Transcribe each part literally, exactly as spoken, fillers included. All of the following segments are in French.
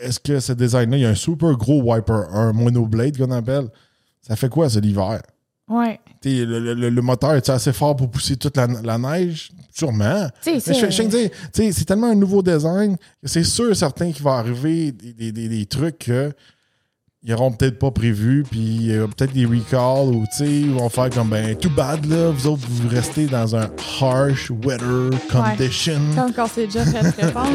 est-ce que ce design-là, il y a un super gros wiper, un monoblade qu'on appelle. Ça fait quoi, ça, l'hiver? Ouais. Le, le, le moteur est assez fort pour pousser toute la, la neige? Sûrement. Mais je, je, je dire, c'est tellement un nouveau design que c'est sûr certain qu'il va arriver des, des, des, des trucs qu'ils n'auront peut-être pas prévus, puis euh, peut-être des recalls, ou ils vont faire comme, ben, too bad, là, vous autres, vous restez dans un harsh weather condition. Ouais. Quand, quand c'est déjà fait très fort.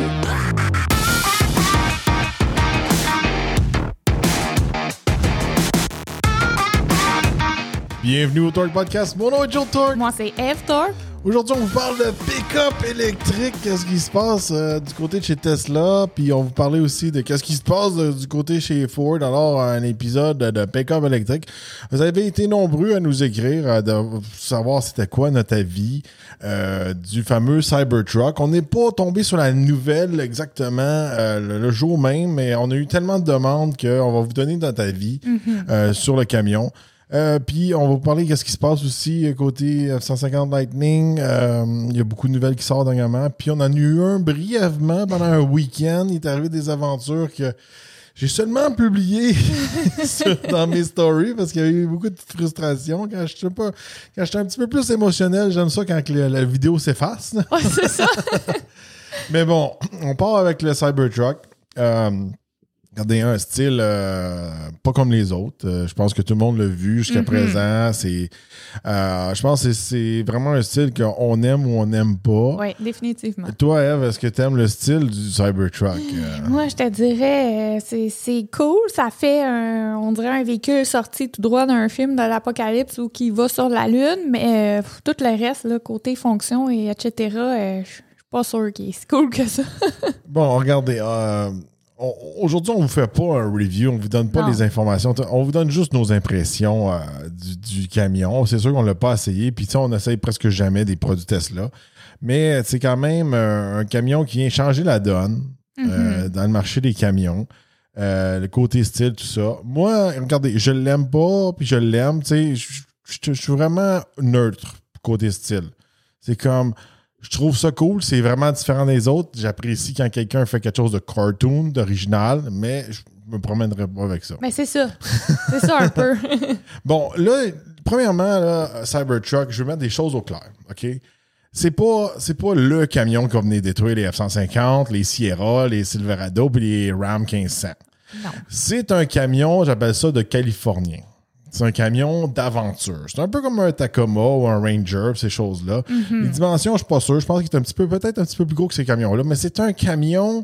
Bienvenue au Torque Podcast. Mon nom est Joe Torque. Moi, c'est Eve Torque. Aujourd'hui, on vous parle de pick-up électrique. Qu'est-ce qui se passe euh, du côté de chez Tesla. Puis on vous parlait aussi de qu'est-ce qui se passe euh, du côté chez Ford. Alors, un épisode de pick-up électrique. Vous avez été nombreux à nous écrire, euh, de savoir c'était quoi notre avis euh, du fameux Cybertruck. On n'est pas tombé sur la nouvelle exactement euh, le, le jour même, mais on a eu tellement de demandes qu'on va vous donner notre avis mm-hmm. euh, sur le camion. Euh, puis on va vous parler de ce qui se passe aussi côté F cent cinquante Lightning. Euh, il y a beaucoup de nouvelles qui sortent dernièrement. Puis on en a eu un brièvement pendant un week-end. Il est arrivé des aventures que j'ai seulement publiées dans mes stories parce qu'il y a eu beaucoup de frustration. Quand je suis pas, quand j'étais un petit peu plus émotionnel, j'aime ça quand la, la vidéo s'efface. Ouais, c'est ça. Mais bon, on part avec le Cybertruck. Euh, Regardez, un style euh, pas comme les autres. Euh, je pense que tout le monde l'a vu jusqu'à mm-hmm. présent. C'est, euh, je pense que c'est vraiment un style qu'on aime ou on n'aime pas. Oui, définitivement. Toi, Eve, est-ce que tu aimes le style du Cybertruck? Euh... Moi, je te dirais, euh, c'est, c'est cool. Ça fait, un, on dirait, un véhicule sorti tout droit d'un film de l'apocalypse ou qui va sur la Lune. Mais euh, tout le reste, là, côté fonction et et cetera, euh, je suis pas sûre qu'il est si cool que ça. Bon, regardez... Euh... On, aujourd'hui, on ne vous fait pas un review, on ne vous donne pas non. les informations, on vous donne juste nos impressions euh, du, du camion. C'est sûr qu'on ne l'a pas essayé, puis on n'essaye presque jamais des produits Tesla. Mais c'est quand même euh, un camion qui vient changer la donne mm-hmm. euh, dans le marché des camions. Euh, le côté style, tout ça. Moi, regardez, je l'aime pas, puis je l'aime. Je, je, je suis vraiment neutre côté style. C'est comme... Je trouve ça cool, c'est vraiment différent des autres. J'apprécie quand quelqu'un fait quelque chose de cartoon, d'original, mais je me promènerai pas avec ça. Mais c'est ça. C'est ça un peu. Bon, là, premièrement, là, Cybertruck, je vais mettre des choses au clair, OK? C'est pas, c'est pas le camion qui va venir détruire les F cent cinquante, les Sierra, les Silverado puis les Ram quinze cents. Non. C'est un camion, j'appelle ça de Californien. C'est un camion d'aventure. C'est un peu comme un Tacoma ou un Ranger, ces choses-là. Mm-hmm. Les dimensions, je suis pas sûr. Je pense qu'il est un petit peu, peut-être un petit peu plus gros que ces camions-là, mais c'est un camion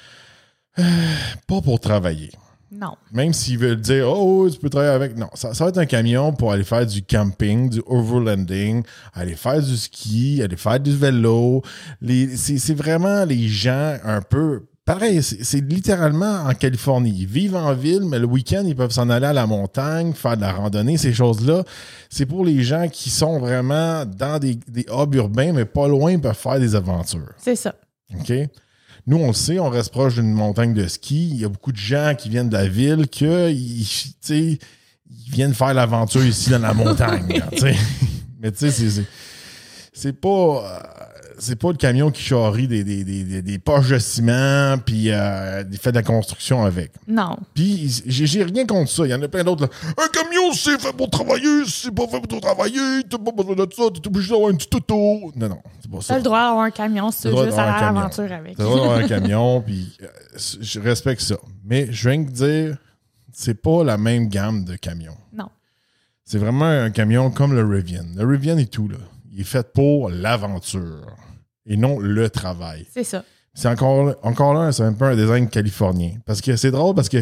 euh, pas pour travailler. Non. Même s'ils veulent dire, oh, tu peux travailler avec. Non, ça, ça va être un camion pour aller faire du camping, du overlanding, aller faire du ski, aller faire du vélo. Les, c'est, c'est vraiment les gens un peu... Pareil, c'est, c'est littéralement en Californie. Ils vivent en ville, mais le week-end, ils peuvent s'en aller à la montagne, faire de la randonnée, ces choses-là. C'est pour les gens qui sont vraiment dans des, des hubs urbains, mais pas loin, ils peuvent faire des aventures. C'est ça. OK? Nous, on le sait, on reste proche d'une montagne de ski. Il y a beaucoup de gens qui viennent de la ville que, ils, tu sais, ils viennent faire l'aventure ici dans la montagne. Tu sais. Mais tu sais, c'est, c'est, c'est pas... Euh, c'est pas le camion qui charrie des, des, des, des poches de ciment puis euh, il fait de la construction avec. Non. Puis j'ai, j'ai rien contre ça. Il y en a plein d'autres. Là. Un camion, c'est fait pour travailler. C'est pas fait pour travailler. T'as pas besoin de ça. T'es obligé d'avoir un petit auto. Non, non. C'est pas ça. T'as le droit d'avoir un camion si tu veux juste aller à l'aventure avec. T'as le droit d'avoir un camion puis euh, je respecte ça. Mais je viens de dire, c'est pas la même gamme de camions. Non. C'est vraiment un camion comme le Rivian. Le Rivian et tout, là. Il est fait pour l'aventure et non le travail. C'est ça. C'est encore, encore là, c'est un peu un design californien. Parce que c'est drôle parce que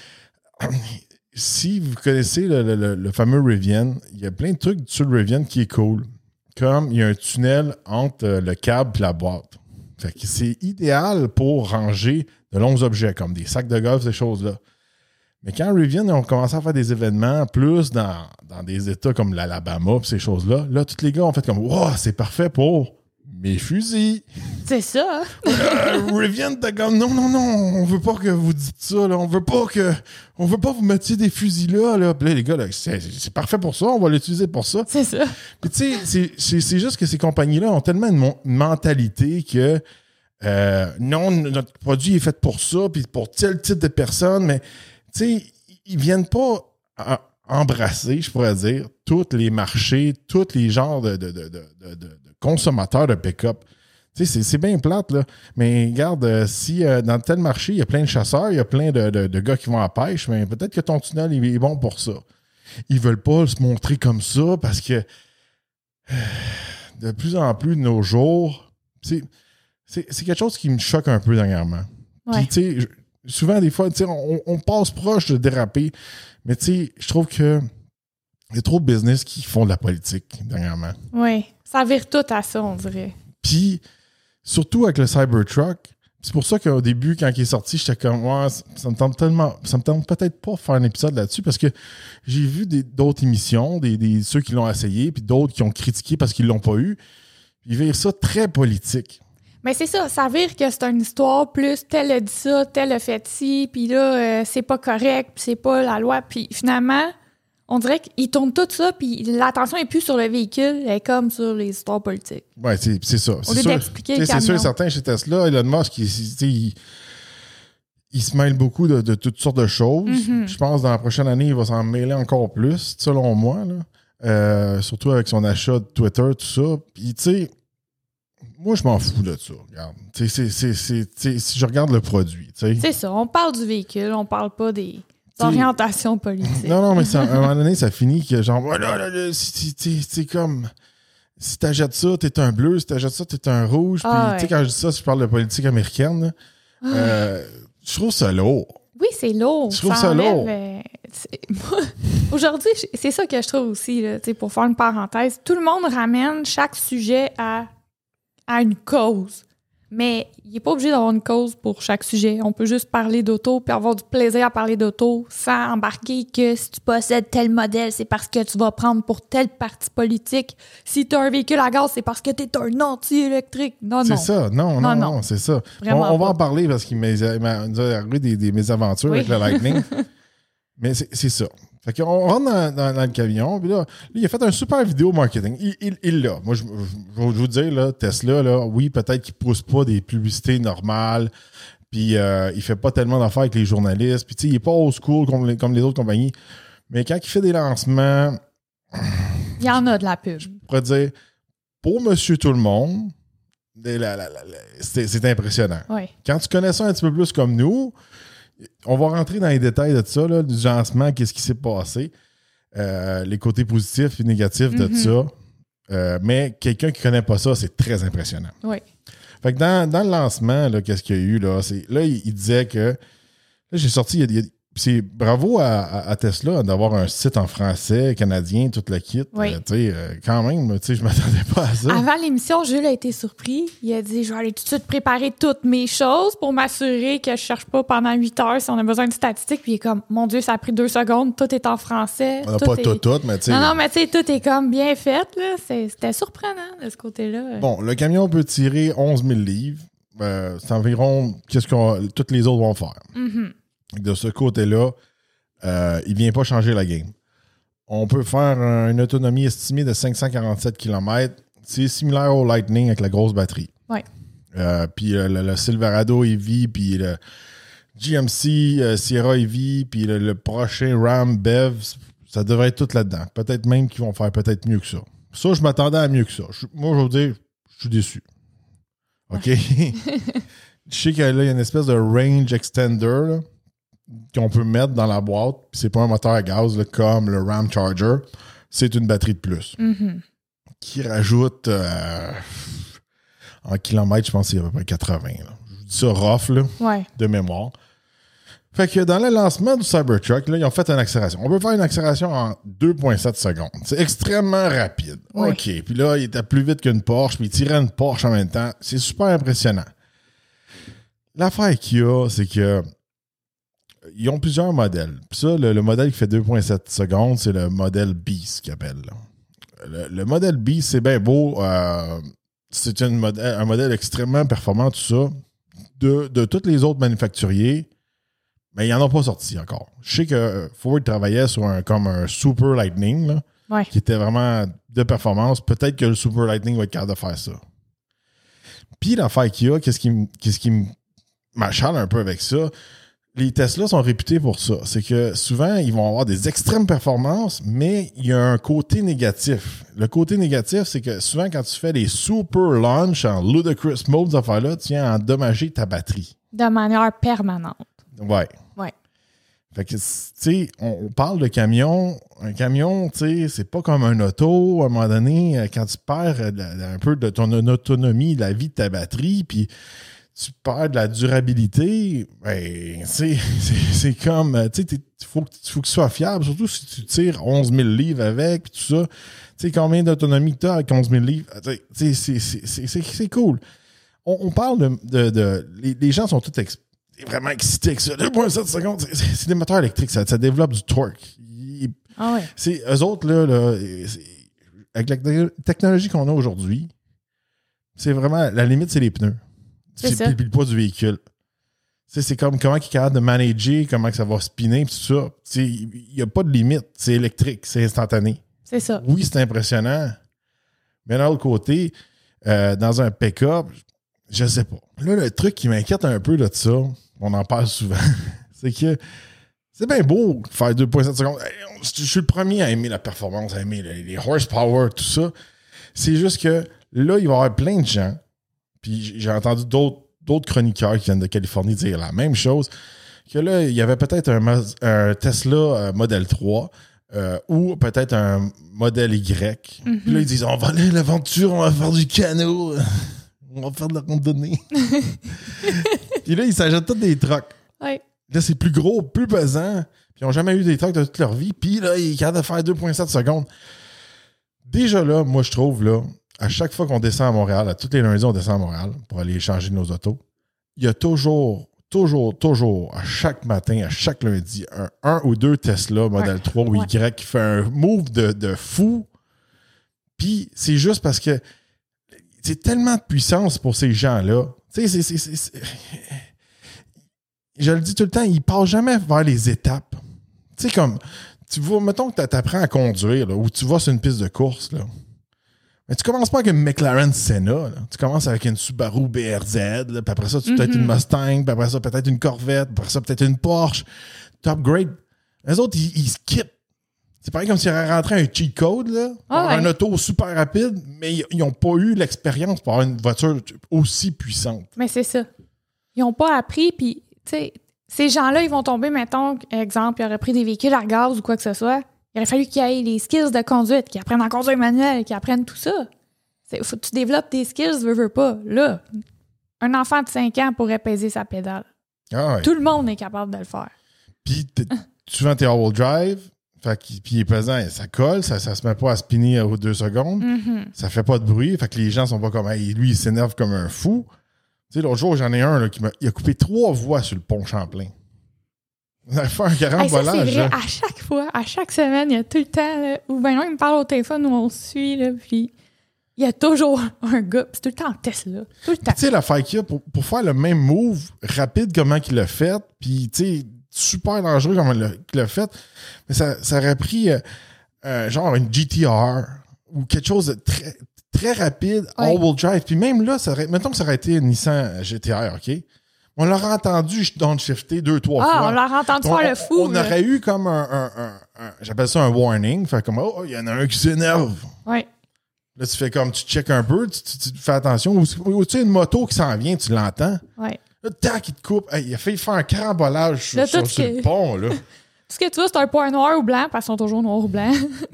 si vous connaissez le, le, le fameux Rivian, il y a plein de trucs sur le Rivian qui est cool. Comme il y a un tunnel entre le câble et la boîte. Fait que c'est idéal pour ranger de longs objets comme des sacs de golf, ces choses-là. Mais quand Rivian ont commencé à faire des événements plus dans, dans des États comme l'Alabama et ces choses-là, là, tous les gars ont fait comme « Wow, c'est parfait pour mes fusils! » C'est ça! euh, Rivian t'as comme « Non, non, non, on veut pas que vous dites ça, là. On veut pas que... On veut pas vous mettiez des fusils là, là. » Puis là, les gars, là, c'est, c'est parfait pour ça, on va l'utiliser pour ça. C'est ça. Puis tu sais, c'est, c'est, c'est juste que ces compagnies-là ont tellement une, mon- une mentalité que Euh, non, notre produit est fait pour ça, puis pour tel type de personne, mais tu sais, ils viennent pas à embrasser, je pourrais dire, tous les marchés, tous les genres de, de, de, de, de, de consommateurs de pick-up. Tu sais, c'est, c'est bien plate, là. Mais regarde, euh, si euh, dans tel marché, il y a plein de chasseurs, il y a plein de, de, de gars qui vont à la pêche, mais peut-être que ton tunnel il est bon pour ça. Ils veulent pas se montrer comme ça parce que de plus en plus de nos jours, c'est, c'est, c'est quelque chose qui me choque un peu dernièrement. Ouais. Puis, tu sais, souvent, des fois, tu sais, on, on passe proche de déraper, mais tu sais, je trouve que il y a trop de business qui font de la politique dernièrement. Oui, ça vire tout à ça, on dirait. Puis, surtout avec le Cybertruck, c'est pour ça qu'au début, quand il est sorti, j'étais comme, ouais, ça me tente tellement, ça me tente peut-être pas de faire un épisode là-dessus parce que j'ai vu des, d'autres émissions, des, des, ceux qui l'ont essayé, puis d'autres qui ont critiqué parce qu'ils l'ont pas eu. Ils virent ça très politique. Mais c'est ça, ça vire que c'est une histoire plus tel a dit ça, tel a fait ci, puis là, euh, c'est pas correct, puis c'est pas la loi. Puis finalement, on dirait qu'ils tournent tout ça, puis l'attention est plus sur le véhicule, elle est comme sur les histoires politiques. Oui, c'est, c'est ça. Au c'est lieu sûr, d'expliquer le c'est camion. sûr, certain, chez Tesla, Elon Musk, il, il, il se mêle beaucoup de, de toutes sortes de choses. Mm-hmm. Je pense que dans la prochaine année, il va s'en mêler encore plus, selon moi. Là. Euh, surtout avec son achat de Twitter, tout ça. Puis, tu sais, moi, je m'en fous de ça. Regarde. C'est, c'est, c'est, c'est, si je regarde le produit. T'sais. C'est ça, on parle du véhicule, on parle pas des orientations politiques. Non, non, mais ça, à un moment donné, ça finit que genre, voilà, là, là, c'est, c'est, c'est comme. Si t'achètes ça, t'es un bleu. Si t'achètes ça, t'es un rouge. Puis, Ah, tu sais, ouais. quand je dis ça, je parle de politique américaine. Là, Ah. euh, je trouve ça lourd. Oui, c'est lourd. Je trouve ça enlève, lourd. euh, c'est- moi, aujourd'hui, c'est ça que je trouve aussi, là, tu sais, pour faire une parenthèse. Tout le monde ramène chaque sujet à, à une cause. Mais il n'est pas obligé d'avoir une cause pour chaque sujet. On peut juste parler d'auto puis avoir du plaisir à parler d'auto sans embarquer que si tu possèdes tel modèle, c'est parce que tu vas prendre pour tel parti politique. Si tu as un véhicule à gaz, c'est parce que tu es un anti-électrique. Non, C'est non. ça. Non, non, Non, non, non. c'est ça. On, Vraiment on va pas. en parler parce qu'il m'a, il m'a- nous a arrivé des, des mésaventures Oui. avec le Lightning. Mais c'est, c'est ça. Fait qu'on rentre dans, dans- dans le camion, puis là, là, il a fait un super vidéo marketing. Il, il, il l'a. Moi, je, je, je vais vous dire, là, Tesla, là, oui, peut-être qu'il pousse pas des publicités normales, puis euh, il fait pas tellement d'affaires avec les journalistes, puis tu sais, il est pas old school comme les, comme les autres compagnies. Mais quand il fait des lancements, Il y en a de la pub. je pourrais dire, pour Monsieur Tout-le-Monde, la- la- la- la- c'est, c'est impressionnant. Oui. Quand tu connais ça un petit peu plus comme nous, on va rentrer dans les détails de ça, là, du lancement, qu'est-ce qui s'est passé, euh, les côtés positifs et négatifs de Mm-hmm. ça. Euh, mais quelqu'un qui ne connaît pas ça, c'est très impressionnant. Oui. Fait que dans, dans le lancement, là, qu'est-ce qu'il y a eu? Là, c'est, là il, il disait que. Là, j'ai sorti. Il y a, il y a- c'est bravo à, à- à Tesla d'avoir un site en français, canadien, tout le kit. Oui. Euh, tu sais, euh, quand même, tu sais, je m'attendais pas à ça. Avant l'émission, Jules a été surpris. Il a dit « Je vais aller tout de suite préparer toutes mes choses pour m'assurer que je cherche pas pendant huit heures si on a besoin de statistiques. » Puis il est comme « Mon Dieu, ça a pris deux secondes. Tout est en français. On n'a tout pas est... tout, tout, mais tu sais. Non, non, mais tu sais, tout est comme bien fait. Là. C'est- C'était surprenant de ce côté-là. Bon, le camion peut tirer onze mille livres. Euh, c'est environ qu'est-ce que toutes les autres vont faire. Mhm. De ce côté-là, euh, il ne vient pas changer la game. On peut faire un- une autonomie estimée de cinq cent quarante-sept kilomètres. C'est similaire au Lightning avec la grosse batterie. Ouais. Euh, puis euh, le, le Silverado E V, puis le G M C euh, Sierra E V, puis le, le prochain Ram B E V, ça devrait être tout là-dedans. Peut-être même qu'ils vont faire peut-être mieux que ça. Ça, je m'attendais à mieux que ça. Je- moi, je vais vous dire, je suis déçu. OK? Je sais que là, il y a une espèce de range extender là, qu'on peut mettre dans la boîte. Puis c'est pas un moteur à gaz là, comme le Ram Charger. C'est une batterie de plus. Mhm. Qui rajoute euh, en kilomètres, je pense que c'est à peu près quatre-vingts. Là. Je vous dis ça rough là, Ouais. de mémoire. Fait que dans le lancement du Cybertruck, là, ils ont fait une accélération. On peut faire une accélération en deux virgule sept secondes. C'est extrêmement rapide. Oui. OK. Puis là, il était plus vite qu'une Porsche, puis il tirait une Porsche en même temps. C'est super impressionnant. L'affaire qu'il y a, c'est que ils ont plusieurs modèles. Puis ça, le, le modèle qui fait deux virgule sept secondes, c'est le modèle Beast qu'ils appellent. là. Le, le modèle Beast, c'est bien beau. Euh, c'est une modèle, un modèle extrêmement performant, tout ça. De, de tous les autres manufacturiers, mais ils n'en ont pas sorti encore. Je sais que Ford travaillait sur un comme un Super Lightning, là, Ouais. qui était vraiment de performance. Peut-être que le Super Lightning va être capable de faire ça. Puis l'affaire qu'il y a, qu'est-ce qui, m- qu'est-ce qui m'achale un peu avec ça, les Tesla sont réputés pour ça. C'est que souvent, ils vont avoir des extrêmes performances, mais il y a un côté négatif. Le côté négatif, c'est que souvent, quand tu fais les super launch en ludicrous mode, affaires-là, tu viens endommager ta batterie. De manière permanente. Ouais. Ouais. Fait que, tu sais, on, on parle de camion. Un camion, tu sais, c'est pas comme un auto. À un moment donné, quand tu perds de la- un peu de ton autonomie, de la vie de ta batterie, puis tu perds de la durabilité, ben, c'est, c'est, c'est comme, tu sais, il faut, faut que tu sois fiable, surtout si tu tires onze mille livres avec, puis tout ça. Tu sais, combien d'autonomie que tu as avec onze mille livres? Tu sais, c'est, c'est, c'est, c'est, c'est cool. On, on parle de... de, de les, les gens sont tous ex, vraiment excités avec ça. deux virgule sept secondes, c'est, c'est des moteurs électriques, ça, ça développe du torque. Il, Ah ouais. c'est, eux autres, là, là c'est, avec la technologie qu'on a aujourd'hui, c'est vraiment, la limite, c'est les pneus. C'est ça. Puis, puis le poids du véhicule. C'est, c'est comme comment il est capable de manager, comment que ça va spinner, puis tout ça. Il n'y a pas de limite. C'est électrique, c'est instantané. C'est ça. Oui, c'est impressionnant. Mais d'un autre côté, euh, dans un pick-up, je sais pas. Là, le truc qui m'inquiète un peu là, de ça, on en parle souvent, c'est que c'est bien beau de faire deux virgule sept secondes. Je suis le premier à aimer la performance, à aimer les, les horsepower, tout ça. C'est juste que là, il va y avoir plein de gens. Puis j'ai entendu d'autres, d'autres chroniqueurs qui viennent de Californie dire la même chose, que là, il y avait peut-être un, un Tesla euh, Model trois euh, ou peut-être un Model Y. Mm-hmm. Puis là, ils disent, on va aller à l'aventure, on va faire du canot, on va faire de la randonnée. Puis là, ils s'achètent tous des trucks. Ouais. Là, c'est plus gros, plus pesant. Puis ils n'ont jamais eu des trucks de toute leur vie. Puis là, ils sont capables de faire deux virgule sept secondes. Déjà là, moi, je trouve, là, à chaque fois qu'on descend à Montréal, à tous les lundis, on descend à Montréal pour aller changer nos autos, il y a toujours, toujours, toujours, à chaque matin, à chaque lundi, un, un ou deux Tesla Model ouais. trois ou Y ouais. qui fait un move de, de fou. Puis c'est juste parce que c'est tellement de puissance pour ces gens-là. Tu sais, c'est, c'est, c'est, c'est... Je le dis tout le temps, ils ne passent jamais vers les étapes. Tu sais, comme, tu vas, mettons que tu apprends à conduire, là, ou tu vas sur une piste de course, là. Mais tu commences pas avec une McLaren Senna. Là. Tu commences avec une Subaru B R Z. Là, puis après ça, tu mm-hmm. peut-être une Mustang. Puis après ça, peut-être une Corvette. Puis après ça, peut-être une Porsche. Top grade. Les autres, ils, ils skippent. C'est pareil comme s'ils auraient rentré un cheat code. Là, ah ouais. Un auto super rapide. Mais ils n'ont pas eu l'expérience pour avoir une voiture aussi puissante. Mais c'est ça. Ils n'ont pas appris. Puis, tu sais, ces gens-là, ils vont tomber, mettons, exemple, ils auraient pris des véhicules à gaz ou quoi que ce soit. Il aurait fallu qu'il y ait les skills de conduite, qu'ils apprennent à conduire manuel, qu'ils apprennent tout ça. Il faut que tu développes tes skills, veux, veux pas. Là, un enfant de cinq ans pourrait peser sa pédale. Ah ouais. Tout le monde est capable de le faire. Puis, souvent, t'es all-wheel drive, fait puis il est pesant, ça colle, ça, ça se met pas à spinner aux deux secondes, mm-hmm. ça fait pas de bruit, fait que les gens sont pas comme, hey, lui, il s'énerve comme un fou. Tu sais, l'autre jour, j'en ai un là, qui m'a il a coupé trois voies sur le pont Champlain. On a fait un carambolage. Hey, ça, c'est vrai. Hein. À chaque fois, à chaque semaine, il y a tout le temps, là, ou ben non, il me parle au téléphone où on se suit, là, puis il y a toujours un gars, c'est tout le temps en Tesla. Tout le temps. Tu sais, l'affaire qu'il y a, pour, pour faire le même move rapide comment qu'il l'a fait, puis tu sais, super dangereux comme il l'a fait, mais ça, ça aurait pris euh, euh, genre une G T R ou quelque chose de très, très rapide, ouais. all-wheel drive. Puis même là, ça aurait, mettons que ça aurait été une Nissan G T R, OK? On l'aurait entendu downshifter deux, trois ah, fois. on l'aurait entendu on, faire le fou. On, on aurait eu comme un, un, un, un j'appelle ça un warning. Fait comme, oh, il y en a un qui s'énerve. Oui. Là, tu fais comme, tu checkes un peu, tu, tu, tu fais attention. Ou, ou tu sais, une moto qui s'en vient, tu l'entends. Oui. Là, tac, il te coupe. Hey, il a fait faire un carambolage là, sur, sur, sur que... le pont, là. Tout ce que tu vois, c'est un point noir ou blanc, parce qu'ils sont toujours noirs ou blancs.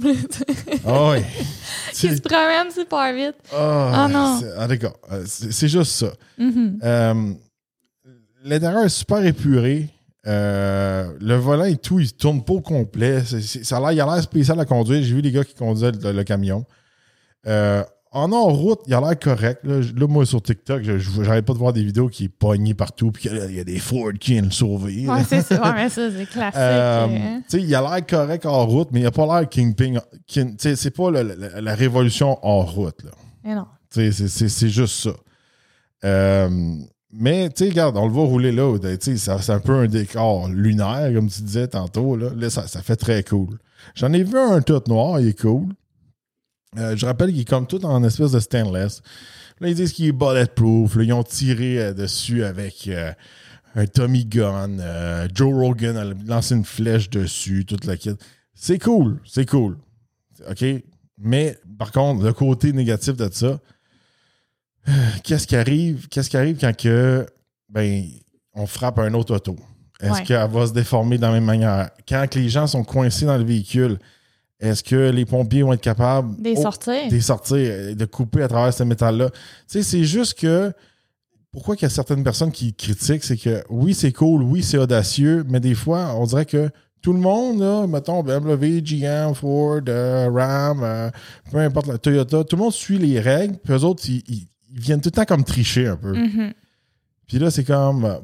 Ah oui. Qui se promènent super vite. Oh, ah non. C'est, ah, d'accord. C'est, c'est juste ça. Mm-hmm. Euh, L'intérieur est super épuré. Euh, le volant et tout, il ne tourne pas au complet. C'est, c'est, ça a l'air, il a l'air spécial à conduire. J'ai vu les gars qui conduisaient le, le camion. Euh, en hors-route, il a l'air correct. Là, là moi, sur TikTok, je, je, j'arrête pas de voir des vidéos qui est pogné partout puis qu'il y a des Ford qui viennent le sauver. Ouais, c'est ça. Ouais, mais ça, c'est classique. Euh, hein? Il a l'air correct hors route, mais il n'a pas l'air Kingpin. King, c'est pas le, la, la révolution hors route. Là. Mais non. C'est, c'est, c'est juste ça. Euh, Mais, tu sais, regarde, on le voit rouler là. Ça, c'est un peu un décor lunaire, comme tu disais tantôt. Là, là ça, ça fait très cool. J'en ai vu un tout noir, il est cool. Euh, je rappelle qu'il est comme tout en espèce de stainless. Là, ils disent qu'il est bulletproof. Là, ils ont tiré euh, dessus avec euh, un Tommy Gun. Euh, Joe Rogan a lancé une flèche dessus, toute la kit. C'est cool, c'est cool. OK? Mais, par contre, le côté négatif de ça, euh, qu'est-ce qui arrive? Qu'est-ce qui arrive quand que, ben, on frappe un autre auto? Est-ce ouais. qu'elle va se déformer de la même manière? Quand que les gens sont coincés dans le véhicule, est-ce que les pompiers vont être capables de sortir, de sortir, de couper à travers ce métal-là? Tu sais, c'est juste que pourquoi il y a certaines personnes qui critiquent, c'est que oui, c'est cool, oui, c'est audacieux, mais des fois, on dirait que tout le monde, là, mettons, B M W, G M, Ford, euh, Ram, euh, peu importe la Toyota, tout le monde suit les règles, puis eux autres, ils, ils, ils viennent tout le temps comme tricher un peu. Mm-hmm. Puis là, c'est comme, ouais,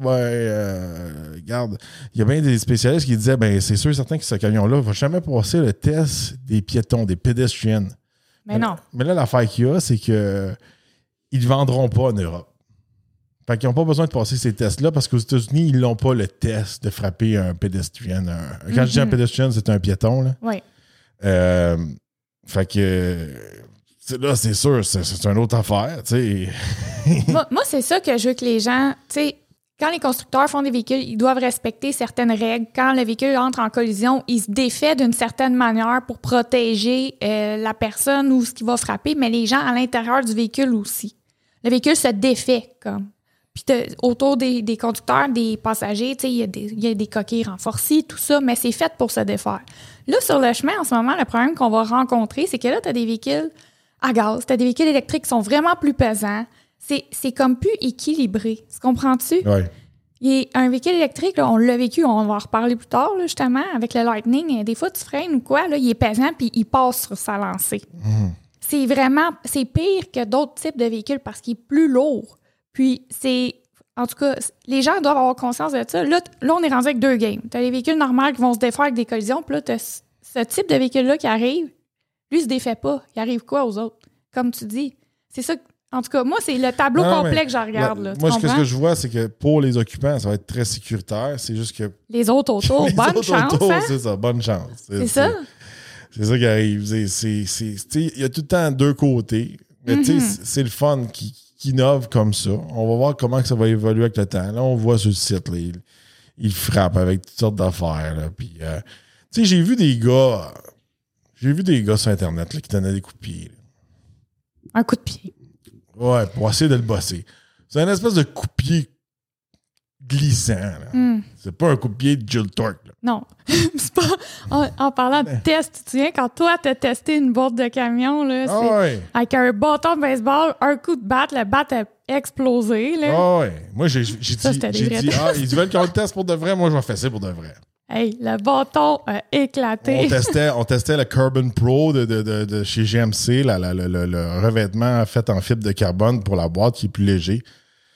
euh, regarde, il y a bien des spécialistes qui disaient, ben c'est sûr et certain que ce camion-là va jamais passer le test des piétons, des pédestriens. Mais non. Mais là, l'affaire qu'il y a, c'est que ils ne vendront pas en Europe. Fait qu'ils n'ont pas besoin de passer ces tests-là parce qu'aux États-Unis, ils n'ont pas le test de frapper un pédestrian. Un... Quand mm-hmm. je dis un pédestrian, c'est un piéton, là. Oui. Euh, fait que... Là, c'est sûr, c'est, c'est une autre affaire, tu sais. moi, moi, c'est ça que je veux que les gens, tu sais, quand les constructeurs font des véhicules, ils doivent respecter certaines règles. Quand le véhicule entre en collision, il se défait d'une certaine manière pour protéger euh, la personne ou ce qui va frapper, mais les gens à l'intérieur du véhicule aussi. Le véhicule se défait, comme. Puis autour des, des conducteurs, des passagers, tu sais, il y a des, il y a des coquilles renforcées, tout ça, mais c'est fait pour se défaire. Là, sur le chemin, en ce moment, le problème qu'on va rencontrer, c'est que là, tu as des véhicules à gaz, tu as des véhicules électriques qui sont vraiment plus pesants. C'est, c'est comme plus équilibré. Tu comprends-tu? Oui. Il y a un véhicule électrique, là, on l'a vécu, on va en reparler plus tard, là, justement, avec le Lightning. Des fois, tu freines ou quoi, là, il est pesant puis il passe sur sa lancée. Mmh. C'est vraiment, c'est pire que d'autres types de véhicules parce qu'il est plus lourd. Puis, c'est, en tout cas, les gens doivent avoir conscience de ça. Là, là on est rendu avec deux games. Tu as les véhicules normaux qui vont se défaire avec des collisions, puis là, tu as ce type de véhicule-là qui arrive. Lui, il se défait pas. Il arrive quoi aux autres? Comme tu dis. C'est ça. En tout cas, moi, c'est le tableau non, complet que je regarde. Là, moi, ce que je vois, c'est que pour les occupants, ça va être très sécuritaire. C'est juste que... Les autres autour, les bonne autres chance. Autour, hein? C'est ça, bonne chance. C'est, c'est ça? C'est, c'est ça qui arrive. C'est, c'est, c'est, il y a tout le temps deux côtés. Mais mm-hmm. tu sais, c'est le fun qui, qui innove comme ça. On va voir comment que ça va évoluer avec le temps. Là, on voit sur le site, là, il, il frappe avec toutes sortes d'affaires. Là, puis, euh, tu sais, j'ai vu des gars... J'ai vu des gars sur Internet là, qui donnaient des coups de pied. Là. Un coup de pied. Ouais, pour essayer de le bosser. C'est un espèce de coup de pied glissant. Là. Mm. C'est pas un coup de pied de Jill Torque. Là. Non. C'est pas... En, en parlant de test, tu te souviens, quand toi, t'as testé une boîte de camion, là, c'est... Ah ouais. Avec un bâton de baseball, un coup de batte, le bat a explosé. Là. Ah ouais. Moi, j'ai, j'ai ça, dit, j'ai dit ah, ils veulent qu'on le teste pour de vrai. Moi, je vais faire ça pour de vrai. Hey, le bâton a éclaté. On testait, on testait le Carbon Pro de, de, de, de chez G M C, la, la, la, le, le revêtement fait en fibre de carbone pour la boîte qui est plus léger.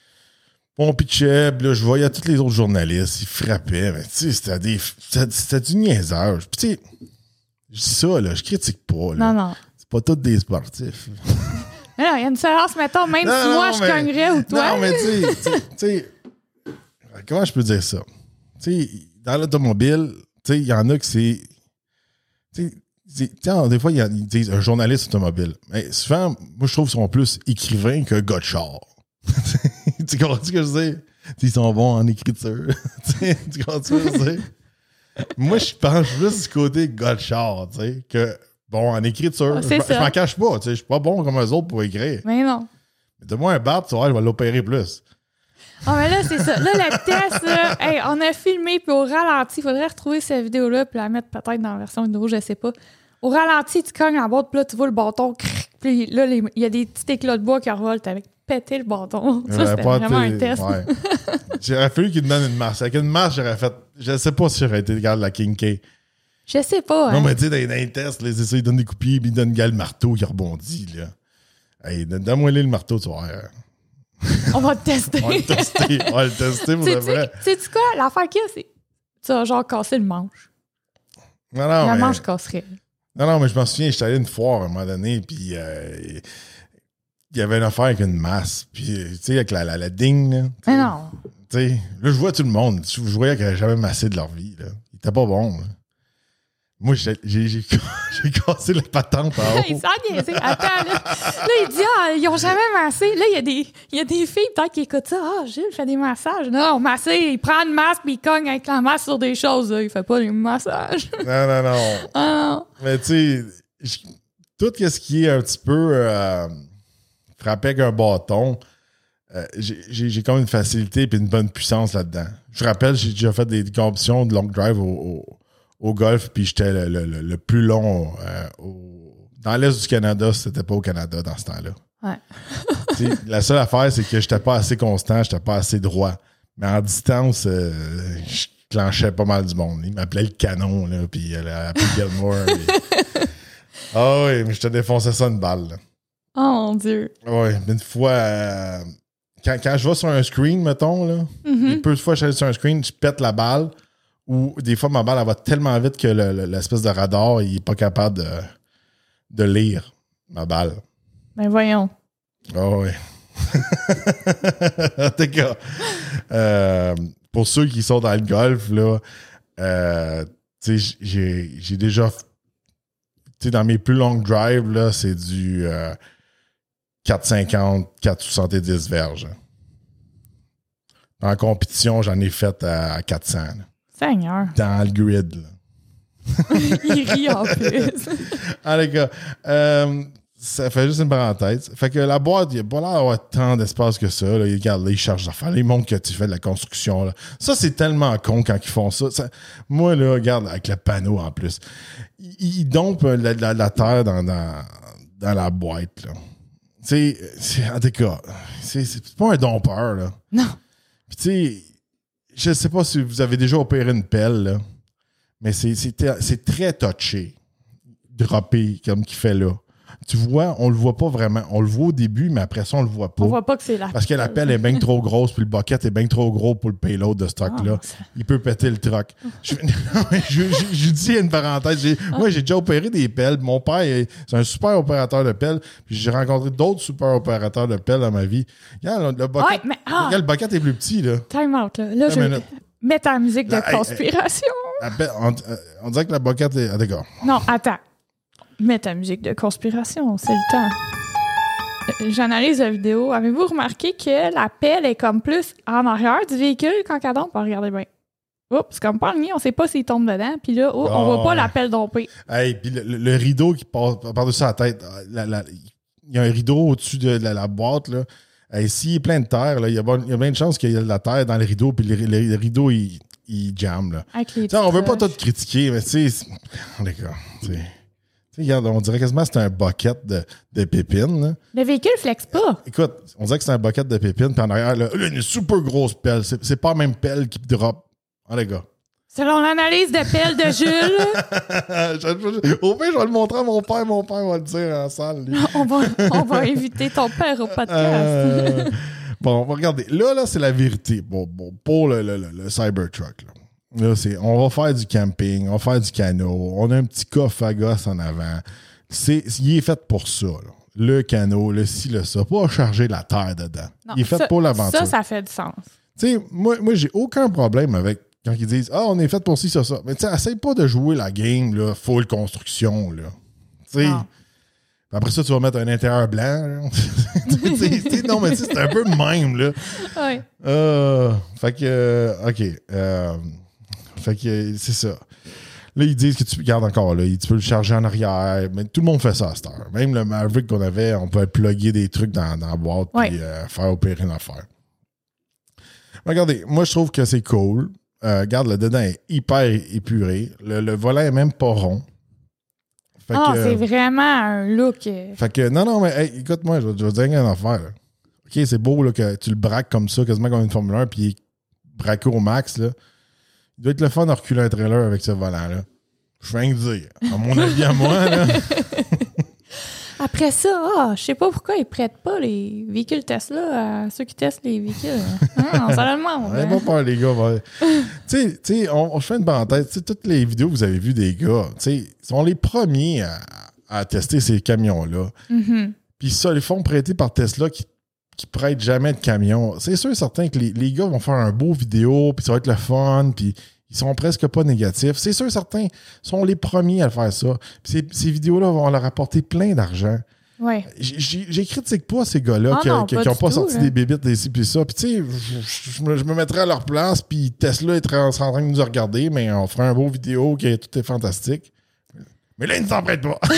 On pitchait, là, je voyais tous les autres journalistes, ils frappaient. Mais tu sais, c'était, des, c'était, c'était du niaisage. Puis tu sais, je dis ça, là, je critique pas. Là. Non, non. C'est pas tous des sportifs. Non, il y a une différence, mettons, même non, si non, moi, je mais, cognerais ou toi. Non, mais tu sais, comment je peux dire ça? Tu sais, dans l'automobile, tu sais, il y en a que c'est... Tu sais, des fois, ils disent un journaliste automobile. Mais souvent, moi, je trouve qu'ils sont plus écrivains que gars de char. Tu comprends ce que je veux dire? Ils sont bons en écriture. Tu comprends ce que je veux dire? Moi, je pense plus du côté gars de char, tu sais, que bon en écriture. Ah, je, je m'en cache pas, tu sais, je suis pas bon comme eux autres pour écrire. Mais non. Mais donne-moi un bat, tu vois, je vais l'opérer plus. Ah, mais là, c'est ça. Là, le test, là, hey, on a filmé, puis au ralenti, il faudrait retrouver cette vidéo-là, puis la mettre peut-être dans la version vidéo, je sais pas. Au ralenti, tu cognes la boîte, puis là, tu vois le bâton, cric, puis là, il y a des petits éclats de bois qui revolent, avec pété le bâton. Ça, c'était vraiment un test. Ouais. J'aurais fallu qu'il me donne une marche. Avec une marche, j'aurais fait... Je sais pas si j'aurais été regarde la King K. Je sais pas. Non, hein. mais tu sais, dans les tests, c'est ça, ils donnent des coups de pied, puis ils donnent le marteau qui rebondit, là. Hey, donne-moi le marteau, tu vois. On va le tester. On va le tester. On va le tester pour de vrai. Sais-tu quoi? L'affaire qu'il y a, c'est... Tu vas genre casser le manche. Non, non, La mais... manche casserait. Non, non, mais je m'en souviens, j'étais allé à une foire à un moment donné, puis euh, il y avait une affaire avec une masse, puis tu sais, avec la, la, la digne, là. Mais non. Tu sais, là, je vois tout le monde. Je voyais qu'ils n'avaient jamais massé de leur vie, là. Ils étaient pas bons, là. Moi, j'ai, j'ai, j'ai, j'ai cassé la patente en haut. Il s'en niaisait. Attends, là. Là, il dit, ah, ils ont jamais massé. Là, il y a des, il y a des filles, peut-être, qui écoutent ça. Ah, Gilles fait des massages. Non, massé, il prend une masse puis il cogne avec la masse sur des choses. Là. Il fait pas des massages. Non, non, non. Ah non. Mais tu sais, tout ce qui est un petit peu euh, frappé avec un bâton, euh, j'ai, j'ai, j'ai comme une facilité et une bonne puissance là-dedans. Je rappelle, j'ai déjà fait des compétitions de long drive au, au au golf, puis j'étais le, le, le, le plus long euh, au... dans l'Est du Canada, c'était pas au Canada dans ce temps-là. Ouais. La seule affaire, c'est que j'étais pas assez constant, j'étais pas assez droit. Mais en distance, euh, je clenchais pas mal du monde. Il m'appelait le canon, là, puis elle a appelé Gilmore. Ah oh, oui, mais je te défonçais ça une balle. Là. Oh mon Dieu. Oui, une fois, euh, quand, quand je vais sur un screen, mettons, là, mm-hmm. et peu de fois je suis sur un screen, je pète la balle. Ou des fois, ma balle, elle va tellement vite que le, le, l'espèce de radar, il n'est pas capable de, de lire ma balle. Ben voyons. Oh oui. En tout cas, euh, pour ceux qui sont dans le golf, là, euh, tu sais, j'ai, j'ai déjà... Tu sais, dans mes plus longs drives, là, c'est du euh, quatre cinquante, quatre soixante-dix verges. En compétition, j'en ai fait à, à quatre cents. Là. Seigneur. Dans le grid, là. Il rit en plus. Ah, les gars, euh, ça fait juste une parenthèse. Fait que la boîte, il n'y a pas l'air d'avoir tant d'espace que ça. Là. Regarde, là, ils chargent d'affaires. Ils montrent que tu fais de la construction. Là. Ça, c'est tellement con quand ils font ça. ça. Moi, là, regarde, avec le panneau en plus. Ils, ils dompent la, la, la terre dans, dans, dans la boîte. Là. Tu sais, en tout cas, c'est, c'est pas un dompeur. Là. Non. Puis, tu sais, je sais pas si vous avez déjà opéré une pelle, là, mais c'est, c'est, c'est très touché, droppé, comme qu'il fait là. Tu vois, on le voit pas vraiment. On le voit au début, mais après ça, on le voit pas. On voit pas que c'est la Parce que la pelle est bien trop grosse, puis le bucket est bien trop gros pour le payload de ce truck-là. Oh, il peut péter le truck. je, je, je, je dis une parenthèse. J'ai, oh. Moi, j'ai déjà opéré des pelles. Mon père, est, c'est un super opérateur de pelles. Puis j'ai rencontré d'autres super opérateurs de pelles dans ma vie. Regarde, le bucket, ouais, mais, ah. regarde, le bucket est plus petit. Là. Time out. Là, là je vais mettre la musique de la, conspiration. La, la, on, on dirait que la bucket est... Ah, d'accord. Non, attends. Mets ta musique de conspiration, c'est le temps. J'analyse la vidéo. Avez-vous remarqué que la pelle est comme plus en arrière du véhicule quand elle dompe? Regardez bien. Oups, c'est comme pas le mien, on sait pas s'il tombe dedans. Puis là, oh, oh, on voit pas la pelle dompée. Hey, puis le, le, le rideau qui passe par-dessus la tête, il y a un rideau au-dessus de la, la boîte, là. Hey, s'il est plein de terre, il y a plein de chances qu'il y ait de la terre dans le rideau, puis le, le, le rideau, il, il jamme, là. On veut pas tout critiquer, mais tu sais, d'accord, tu sais. Regarde, on dirait quasiment que c'est un bucket de, de pépines. Là. Le véhicule flex pas. Écoute, on dirait que c'est un bucket de pépines, puis en arrière, là, là, une super grosse pelle. C'est, c'est pas la même pelle qui drop. Ah, les gars. Selon l'analyse de pelle de Jules. Au pire, je vais le montrer à mon père. Mon père va le dire en salle. Lui. on, va, on va inviter ton père au podcast. Euh, bon, regardez. Là, là, c'est la vérité bon, bon, pour le, le, le, le Cybertruck. Là. Là, c'est, on va faire du camping, on va faire du canot, on a un petit coffre à gosse en avant. C'est, il est fait pour ça. Là. Le canot, le ci, le ça. Pas charger la terre dedans. Non, il est fait ça, pour l'aventure. Ça, ça fait du sens. Tu sais, moi, moi, j'ai aucun problème avec quand ils disent « Ah, on est fait pour ci, ça, ça. » Mais tu sais, essaye pas de jouer la game, là, full construction, là. Tu sais... Après ça, tu vas mettre un intérieur blanc. Non, mais c'est un peu le même, là. Oui. Euh, fait que, euh, OK. Euh, fait que, c'est ça. Là, ils disent que tu gardes encore là. Tu peux le charger en arrière. Mais tout le monde fait ça à cette heure. Même le Maverick qu'on avait, on pouvait plugger des trucs dans, dans la boîte et oui. euh, faire opérer une affaire. Regardez, moi, je trouve que c'est cool. Euh, regarde, le dedans est hyper épuré. Le, le volant est même pas rond. Fait ah, que, c'est vraiment un look. Fait que, non, non, mais hey, écoute-moi, je, je vais te dire une affaire. Là. OK, c'est beau là, que tu le braques comme ça, quasiment comme une Formule un, puis il est braqué au max. Là. Il doit être le fun de reculer un trailer avec ce volant-là. Je viens de dire. À mon avis, à moi, là. Après ça, ah, je sais pas pourquoi ils prêtent pas les véhicules Tesla à ceux qui testent les véhicules. Non, ça le demande. Ouais, pas peur, les gars. Ouais. Tu sais, on, on fait une parenthèse. T'sais, toutes les vidéos que vous avez vues des gars, ils sont les premiers à, à tester ces camions-là. Mm-hmm. Puis ça, ils font prêter par Tesla qui qui prêtent jamais de camions. C'est sûr et certain que les, les gars vont faire un beau vidéo, puis ça va être le fun, puis Ils sont presque pas négatifs. C'est sûr, certains sont les premiers à faire ça. Puis ces, ces vidéos-là vont leur apporter plein d'argent. Ouais. Je critique pas ces gars-là oh qui n'ont pas, pas sorti tout, des bébites, des ci, puis ça. Puis tu sais, je, je, me, je me mettrais à leur place, puis Tesla est en, en train de nous regarder, mais on ferait un beau vidéo qui tout est fantastique. Mais là, ils ne s'en prêtent pas.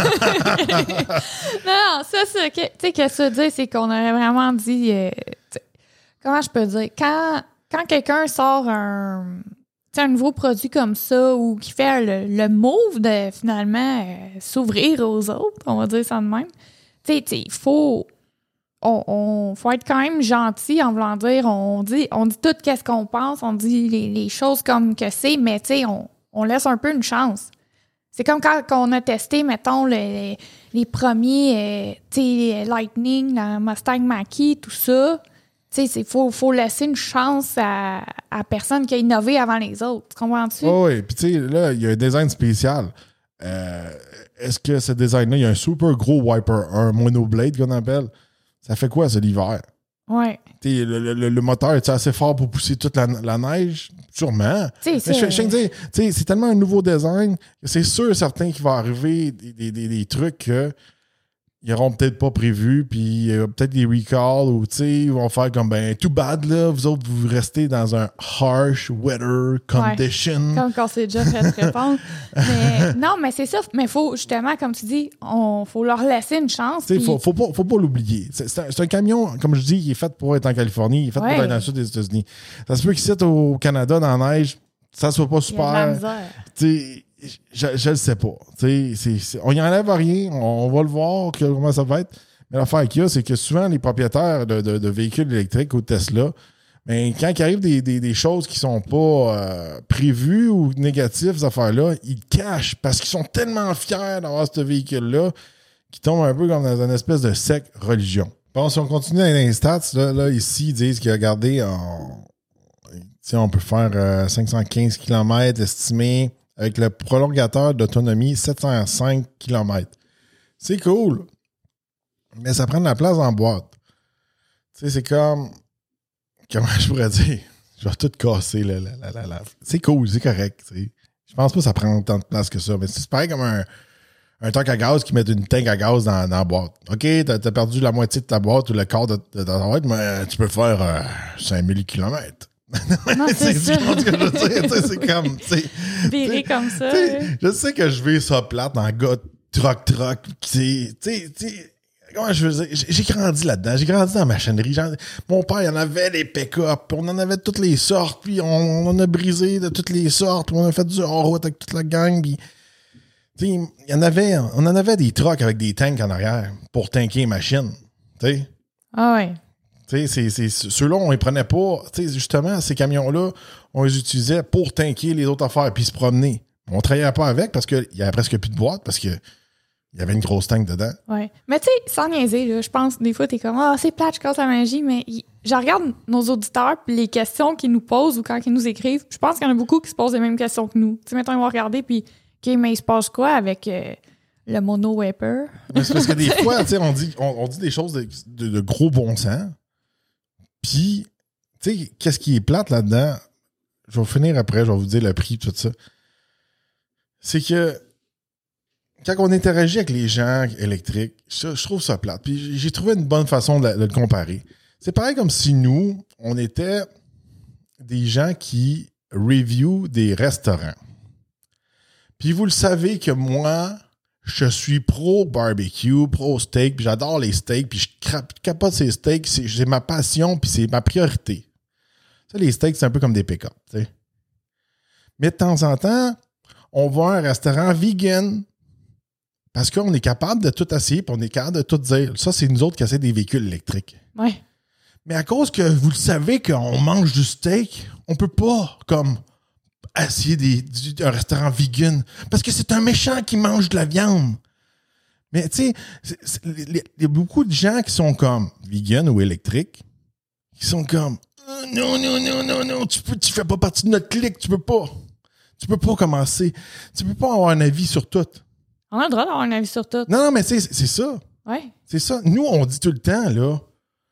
non, ça, c'est tu sais, que ça dit, c'est qu'on aurait vraiment dit... Euh, comment je peux dire? Quand, quand quelqu'un sort un... un nouveau produit comme ça ou qui fait le, le move de finalement euh, s'ouvrir aux autres, on va dire ça de même. Tu sais, il faut, on, on, faut être quand même gentil en voulant dire, on dit, on dit tout qu'est-ce qu'on pense, on dit les, les choses comme que c'est, mais tu sais, on, on laisse un peu une chance. C'est comme quand, quand on a testé, mettons, le, les, les premiers, euh, tu sais, Lightning, la Mustang Mach-E, tout ça. Tu sais, il faut, faut laisser une chance à, à personne qui a innové avant les autres. Tu comprends-tu? Oh oui, puis tu sais, là, il y a un design spécial. Euh, est-ce que ce design-là, il y a un super gros wiper, un monoblade qu'on appelle? Ça fait quoi, ça, l'hiver? Ouais. Tu sais, le, le, le moteur, est assez fort pour pousser toute la, la neige? Sûrement. Tu sais, je, je dire, c'est tellement un nouveau design que c'est sûr, certain qu'il va arriver des, des, des, des trucs que ils n'auront peut-être pas prévu, puis il y a peut-être des recalls ou tu sais, ils vont faire comme ben, too bad, là, vous autres, vous restez dans un harsh weather condition. Ouais, comme quand c'est déjà fait répondre. Mais non, mais c'est ça. Mais faut justement, comme tu dis, il faut leur laisser une chance. Il puis... faut, faut pas, faut pas l'oublier. C'est, c'est, un, c'est un camion, comme je dis, il est fait pour être en Californie, il est fait ouais. pour être dans le sud des États-Unis. Ça se peut qu'ici, au Canada, dans la neige, ça soit pas super. Il y a de la misère. T'sais, je, je le sais pas. C'est, c'est, on n'y enlève rien. On, on va le voir que, comment ça va être. Mais l'affaire qu'il y a, c'est que souvent, les propriétaires de, de, de véhicules électriques ou Tesla, ben, quand il arrive des, des, des choses qui sont pas euh, prévues ou négatives, ces affaires-là, ils cachent parce qu'ils sont tellement fiers d'avoir ce véhicule-là qu'ils tombent un peu comme dans une espèce de secte religion. Bon, si on continue dans les stats, là, là ici, ils disent qu'il a gardé en... T'sais, on peut faire euh, cinq cent quinze kilomètres estimé avec le prolongateur d'autonomie sept cent cinq kilomètres. C'est cool, mais ça prend de la place en boîte. Tu sais, c'est comme... Comment je pourrais dire? Je vais tout casser. Là, là, là, là, là. C'est cool, c'est correct. T'sais. Je pense pas que ça prend tant de place que ça, mais c'est pareil comme un, un tank à gaz qui met une tank à gaz dans, dans la boîte. OK, t'as, t'as perdu la moitié de ta boîte ou le quart de, de ta boîte, mais tu peux faire euh, cinq mille kilomètres. Non, c'est, c'est ça. Ce que je veux dire, c'est comme... Viré comme ça. Ouais. Je sais que je vais ça plate en gars troc-troc. Tu sais, comment je veux dire? J'ai grandi là-dedans. J'ai grandi dans la machinerie. Mon père, il en avait des pick-up. On en avait de toutes les sortes. Puis on, on en a brisé de toutes les sortes. Puis on a fait du hors-route avec toute la gang. Puis, il y en avait, on en avait des trucks avec des tanks en arrière pour tanker les machines. T'sais? Ah ouais. C'est, c'est, ceux-là, on les prenait pas. Justement, ces camions-là, on les utilisait pour tanker les autres affaires puis se promener. On ne travaillait pas avec parce qu'il y avait presque plus de boîte parce qu'il y avait une grosse tank dedans. Ouais. Mais tu sais, sans niaiser, là, je pense des fois, t'es comme ah, c'est plate, je casse la magie, mais y... je regarde nos auditeurs puis les questions qu'ils nous posent ou quand ils nous écrivent. Je pense qu'il y en a beaucoup qui se posent les mêmes questions que nous. Tu sais, mettons, ils vont regarder puis OK, mais il se passe quoi avec euh, le mono-wiper? C'est parce que des fois, on dit, on, on dit des choses de, de, de gros bon sens. Puis, tu sais, qu'est-ce qui est plate là-dedans? Je vais finir après, je vais vous dire le prix, tout ça. C'est que quand on interagit avec les gens électriques, je, je trouve ça plate. Puis j'ai trouvé une bonne façon de, de le comparer. C'est pareil comme si nous, on était des gens qui review des restaurants. Puis vous le savez que moi, je suis pro barbecue, pro steak, puis j'adore les steaks, puis je capote ces steaks, c'est, c'est ma passion, puis c'est ma priorité. Ça, les steaks, c'est un peu comme des pick-up, tu sais. Mais de temps en temps, on va à un restaurant vegan parce qu'on est capable de tout essayer, puis on est capable de tout dire. Ça, c'est nous autres qui essaient des véhicules électriques. Ouais. Mais à cause que vous le savez qu'on mange du steak, on peut pas, comme... essayer des, du, un restaurant vegan. Parce que c'est un méchant qui mange de la viande. Mais tu sais, il y a beaucoup de gens qui sont comme vegan ou électriques, qui sont comme oh, non, non, non, non, non, tu peux, tu fais pas partie de notre clique, tu peux pas. Tu peux pas commencer. Tu peux pas avoir un avis sur tout. On a le droit d'avoir un avis sur tout. Non, non, mais c'est, c'est ça. Ouais. C'est ça. Nous, on dit tout le temps, là,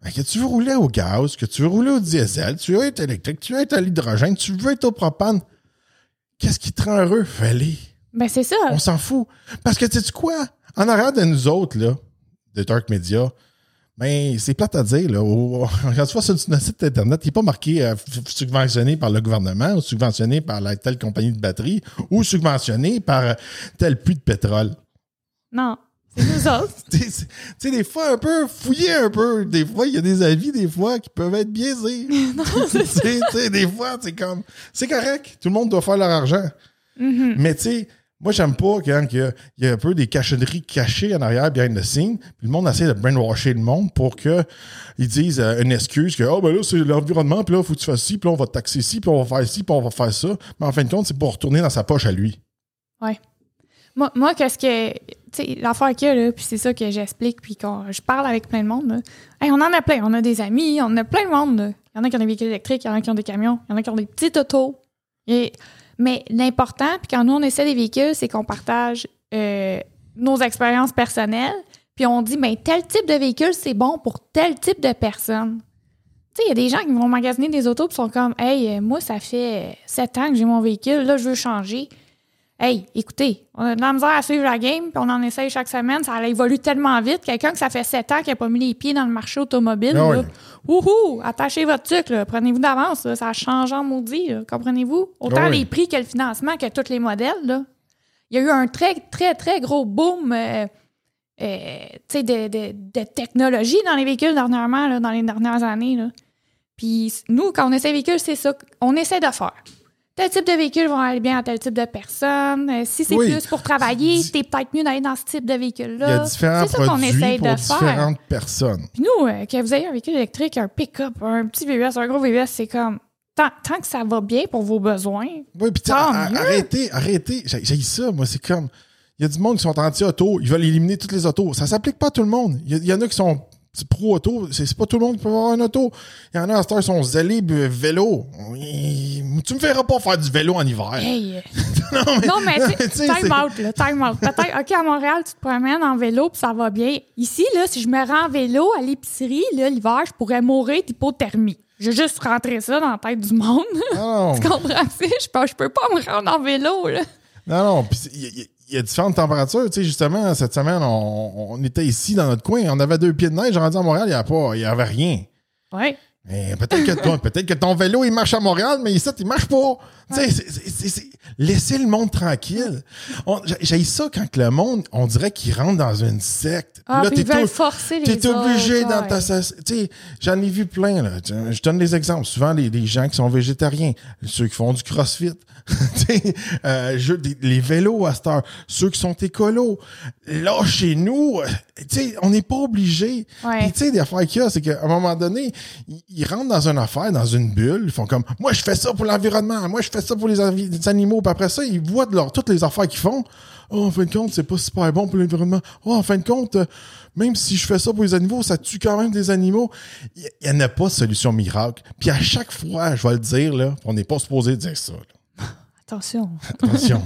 Que tu veux rouler au gaz, que tu veux rouler au diesel, tu veux être électrique, tu veux être à l'hydrogène, tu veux être au propane. Qu'est-ce qui te rend heureux? Fais-les. Ben, c'est ça. On s'en fout. Parce que, tu sais quoi? En arrière de nous autres, là, de Dark Media, ben, c'est plate à dire, là. Au, quand tu vois sur notre site Internet, il n'est pas marqué euh, subventionné par le gouvernement ou subventionné par la, telle compagnie de batterie ou subventionné par euh, tel puits de pétrole. Non. C'est nous autres. Tu sais, des fois, un peu, fouiller un peu. Des fois, il y a des avis, des fois, qui peuvent être biaisés. Non, c'est ça. Tu sais, des fois, c'est comme... C'est correct. Tout le monde doit faire leur argent. Mm-hmm. Mais tu sais, moi, j'aime pas quand il y, a, il y a un peu des cacheneries cachées en arrière, behind the scene, puis le monde essaie de brainwasher le monde pour qu'ils disent euh, une excuse que « Ah, oh, ben là, c'est l'environnement, puis là, il faut que tu fasses ci, puis là, on va te taxer ci, puis on va faire ci, puis on va faire ça. » Mais en fin de compte, c'est pour retourner dans sa poche à lui. Ouais. Moi, moi qu'est-ce que... Tu sais, l'affaire qu'il y a, là, puis c'est ça que j'explique, puis quand je parle avec plein de monde, là. Hey, on en a plein. On a des amis, on a plein de monde, là. Il y en a qui ont des véhicules électriques, il y en a qui ont des camions, il y en a qui ont des petites autos. Et, mais l'important, puis quand nous, on essaie des véhicules, c'est qu'on partage euh, nos expériences personnelles, puis on dit, ben tel type de véhicule, c'est bon pour tel type de personne. Tu sais, il y a des gens qui vont magasiner des autos et sont comme, hey, moi, ça fait sept ans que j'ai mon véhicule, là, je veux changer. Hey, écoutez, on a de la misère à suivre la game, puis on en essaye chaque semaine. Ça évolue tellement vite. Quelqu'un que ça fait sept ans qui n'a pas mis les pieds dans le marché automobile, oh, là, oui. wouhou, attachez votre truc, là, prenez-vous d'avance. Là, ça change en maudit, là, comprenez-vous? Autant oh, oui. les prix que le financement que tous les modèles. Là. Il y a eu un très, très, très gros boom euh, euh, de, de, de technologie dans les véhicules dernièrement, là, dans les dernières années. Là. Puis nous, quand on essaie des véhicules, c'est ça qu'on essaie de faire. Tel type de véhicule va aller bien à tel type de personne. Euh, si c'est oui. plus pour travailler, c'est peut-être mieux d'aller dans ce type de véhicule-là. Il y a différents c'est ça qu'on produits essaye pour de différentes faire. personnes. Puis nous, euh, que vous ayez un véhicule électrique, un pick-up, un petit V U S, un gros V U S, c'est comme... Tant, tant que ça va bien pour vos besoins. Oui, puis arrêtez, arrêtez. J'ai, j'ai ça, moi, c'est comme... Il y a du monde qui sont anti-auto, ils veulent éliminer toutes les autos. Ça s'applique pas à tout le monde. Il y, il y en a qui sont... C'est pro-auto, c'est, c'est pas tout le monde qui peut avoir une auto. Il y en a à cette heure qui sont zélés vélo. Tu me feras pas faire du vélo en hiver. Hey. non, mais, non, mais, non, mais tu sais, time c'est... out, là, time out. Peut-être, OK, à Montréal, tu te promènes en vélo puis ça va bien. Ici, là, si je me rends en vélo à l'épicerie, là, l'hiver, je pourrais mourir d'hypothermie. Je vais juste rentrer ça dans la tête du monde. Non. Tu comprends? Je peux, je peux pas me rendre en vélo, là. Non, non, puis il y, y a différentes températures. Tu sais, justement, cette semaine, on, on était ici dans notre coin, on avait deux pieds de neige, rendu à Montréal, il n'y avait pas, il y avait rien. Oui. Mais peut-être que, ton, peut-être que ton vélo, il marche à Montréal, mais ici, il marche pas. Ouais. Tu sais, c'est, c'est, c'est, c'est, laissez le monde tranquille. On, j'ai ça quand le monde, on dirait qu'il rentre dans une secte. Ah, là, puis ils veulent forcer les T'es obligé autres, dans ouais. ta... Tu sais, j'en ai vu plein, là. Je donne des exemples. Souvent, les, les gens qui sont végétariens, ceux qui font du crossfit, euh, je, des, les vélos à cette heure, ceux qui sont écolos. Là, chez nous, tu sais, on n'est pas obligé. Ouais. Puis, tu sais, des affaires qu'il y a, c'est qu'à un moment donné, ils, ils rentrent dans une affaire, dans une bulle, ils font comme, moi, je fais ça pour l'environnement, moi, je fais ça pour les, avi- les animaux. Puis après ça, ils voient de leur, toutes les affaires qu'ils font. Oh, en fin de compte, c'est pas super bon pour l'environnement. Oh, en fin de compte, euh, même si je fais ça pour les animaux, ça tue quand même des animaux. Il n'y en a pas de solution miracle. Puis à chaque fois, je vais le dire, là, on n'est pas supposé dire ça. Là. Attention. Attention.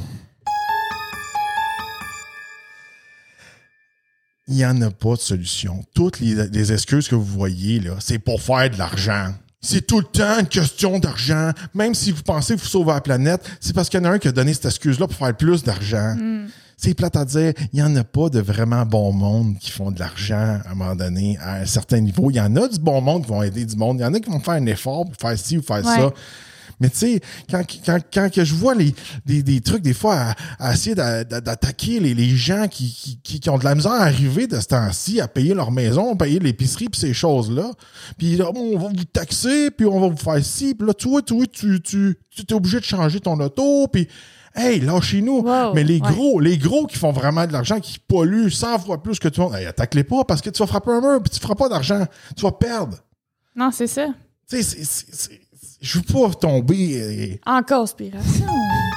Il n'y en a pas de solution. Toutes les, les excuses que vous voyez, là, c'est pour faire de l'argent. C'est tout le temps une question d'argent. Même si vous pensez que vous sauvez la planète, c'est parce qu'il y en a un qui a donné cette excuse-là pour faire plus d'argent. Mm. C'est plate à dire. Il n'y en a pas de vraiment bon monde qui font de l'argent à un moment donné, à un certain niveau. Il y en a du bon monde qui vont aider du monde. Il y en a qui vont faire un effort pour faire ci ou faire ouais. ça. Mais tu sais, quand, quand, quand que je vois les, des, des trucs, des fois, à, à essayer d'a, d'attaquer les, les gens qui, qui, qui ont de la misère à arriver de ce temps-ci, à payer leur maison, payer l'épicerie, puis ces choses-là, puis là, on va vous taxer, puis on va vous faire ci, puis là, toi, toi, tu, tu, tu t'es obligé de changer ton auto, puis hey, lâchez-nous. Wow, mais les ouais. gros, les gros qui font vraiment de l'argent, qui polluent cent fois plus que tout le monde, hey, attaque-les pas, parce que tu vas frapper un mur, puis tu feras pas d'argent. Tu vas perdre. Non, c'est ça. Tu sais, c'est... c'est, c'est je veux pas tomber... Et... En conspiration.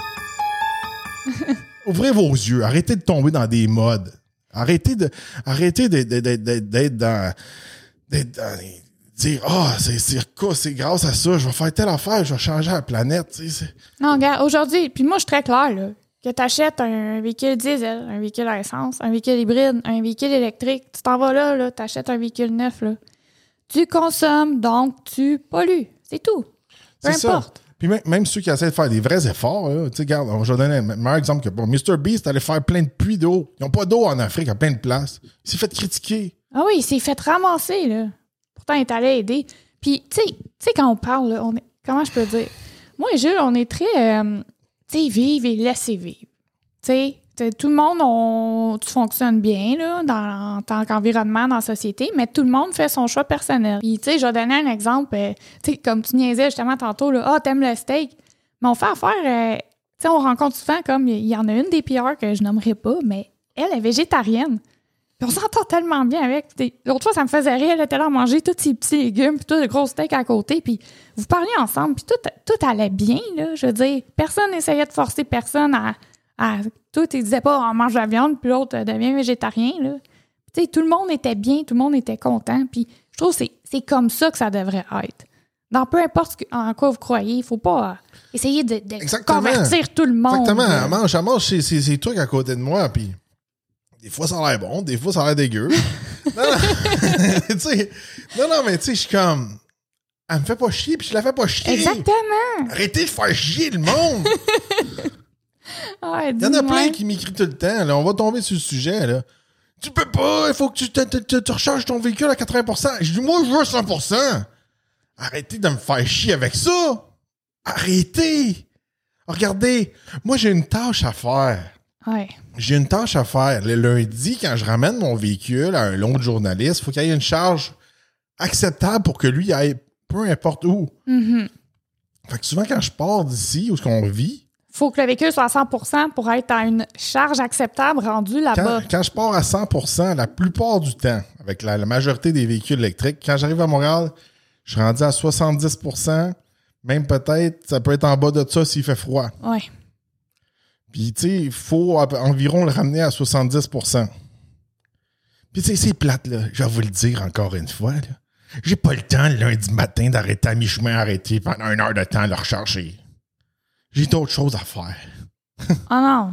Ouvrez vos yeux. Arrêtez de tomber dans des modes. Arrêtez de, arrêtez de, de, de, de, d'être dans... D'être dans dire, ah, oh, c'est, c'est, c'est grâce à ça, je vais faire telle affaire, je vais changer la planète. Tu sais, non, regarde, aujourd'hui, puis moi, je suis très claire, là, que tu achètes un véhicule diesel, un véhicule à essence, un véhicule hybride, un véhicule électrique, tu t'en vas là, là tu achètes un véhicule neuf, là. tu consommes, donc tu pollues. C'est tout. Peu C'est importe. Ça. Puis même, même ceux qui essaient de faire des vrais efforts, tu sais, regarde, je vais donner un meilleur exemple que bon, mister Beast allait faire plein de puits d'eau. Ils n'ont pas d'eau en Afrique à plein de places. Il s'est fait critiquer. Ah oui, il s'est fait ramasser, là. Pourtant, il est allé aider. Puis, tu sais, quand on parle, là, on est, comment je peux dire? Moi et Jules, on est très, euh, tu sais, vivre et laisser vivre. Tu sais, tout le monde, on, tu fonctionnes bien, là, dans, en tant qu'environnement, dans la société, mais tout le monde fait son choix personnel. Puis, tu sais, je vais donner un exemple. Euh, tu sais, comme tu niaisais justement tantôt, là, ah, t'aimes le steak. Mais on fait affaire, euh, tu sais, on rencontre souvent comme, il y, y en a une des P R que je nommerai pas, mais elle est végétarienne. Puis on s'entend tellement bien avec. L'autre fois, ça me faisait rire. Elle était là à manger tous ces petits légumes, puis tout le gros steak à côté. Puis vous parliez ensemble, puis tout, tout allait bien, là. Je veux dire, personne n'essayait de forcer personne à... à tout, ils disaient pas, on mange de la viande, puis l'autre devient végétarien, là. Tu sais, tout le monde était bien, tout le monde était content. Puis je trouve que c'est, c'est comme ça que ça devrait être. Dans peu importe en quoi vous croyez, il faut pas essayer de, de convertir tout le monde. Exactement. Elle mange, elle mange ces, ces, ces trucs à côté de moi, puis... Des fois, ça a l'air bon, des fois, ça a l'air dégueu. non, non. non, non, mais tu sais, je suis comme... Elle me fait pas chier, puis je la fais pas chier. Exactement. Arrêtez de faire chier le monde. Ouais, il y en a plein qui m'écrivent tout le temps. Là. On va tomber sur le sujet. Là. Tu peux pas, il faut que tu, te, te, te, te recharges ton véhicule à quatre-vingts pour cent. Je dis, moi, je veux cent pour cent. Arrêtez de me faire chier avec ça. Arrêtez. Regardez, moi, j'ai une tâche à faire. Ouais. J'ai une tâche à faire. Le lundi, quand je ramène mon véhicule à un autre journaliste, il faut qu'il y ait une charge acceptable pour que lui aille peu importe où. Mm-hmm. Fait que souvent, quand je pars d'ici, où est-ce qu'on vit... Il faut que le véhicule soit à cent pour cent pour être à une charge acceptable rendue là-bas. Quand, quand je pars à cent pour cent, la plupart du temps, avec la, la majorité des véhicules électriques, quand j'arrive à Montréal, je suis rendu à soixante-dix pour cent. Même peut-être, ça peut être en bas de ça s'il fait froid. Oui. Puis, tu sais, il faut environ le ramener à soixante-dix pour cent. Puis, tu sais, c'est plate, là. Je vais vous le dire encore une fois, là. J'ai pas le temps, le lundi matin, d'arrêter à mi-chemin, arrêter pendant une heure de temps à le recharger. J'ai d'autres choses à faire. Oh non!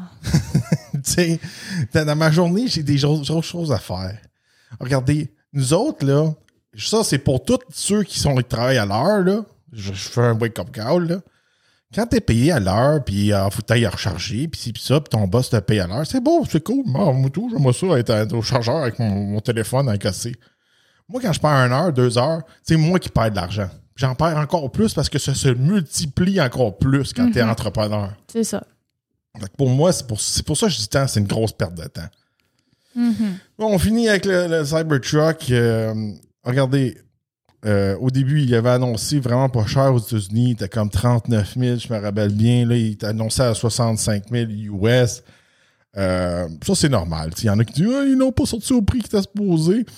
Tu sais, dans ma journée, j'ai des autres choses à faire. Regardez, nous autres, là, ça, c'est pour tous ceux qui sont qui travaillent à l'heure, là. Je, je fais un wake-up call, là. Quand t'es payé à l'heure, puis il euh, faut t'ailler à recharger, puis ci, puis ça, puis ton boss te paye à l'heure, c'est beau, c'est cool. Moi, moi tout, j'aime ça, être au chargeur avec mon, mon téléphone à casser. Moi, quand je perds une heure, deux heures, c'est moi qui perds de l'argent. J'en perds encore plus parce que ça se multiplie encore plus quand mm-hmm. t'es entrepreneur. C'est ça. Fait que pour moi, c'est pour, c'est pour ça que je dis temps, c'est une grosse perte de temps. Mm-hmm. Bon, on finit avec le, le Cybertruck. Euh, regardez, euh, au début, il avait annoncé vraiment pas cher aux États-Unis. Il était comme trente-neuf mille, je me rappelle bien. Là, il était annoncé à soixante-cinq mille U S. Euh, ça, c'est normal. Il y en a qui disent ah, ils n'ont pas sorti au prix qui était supposé.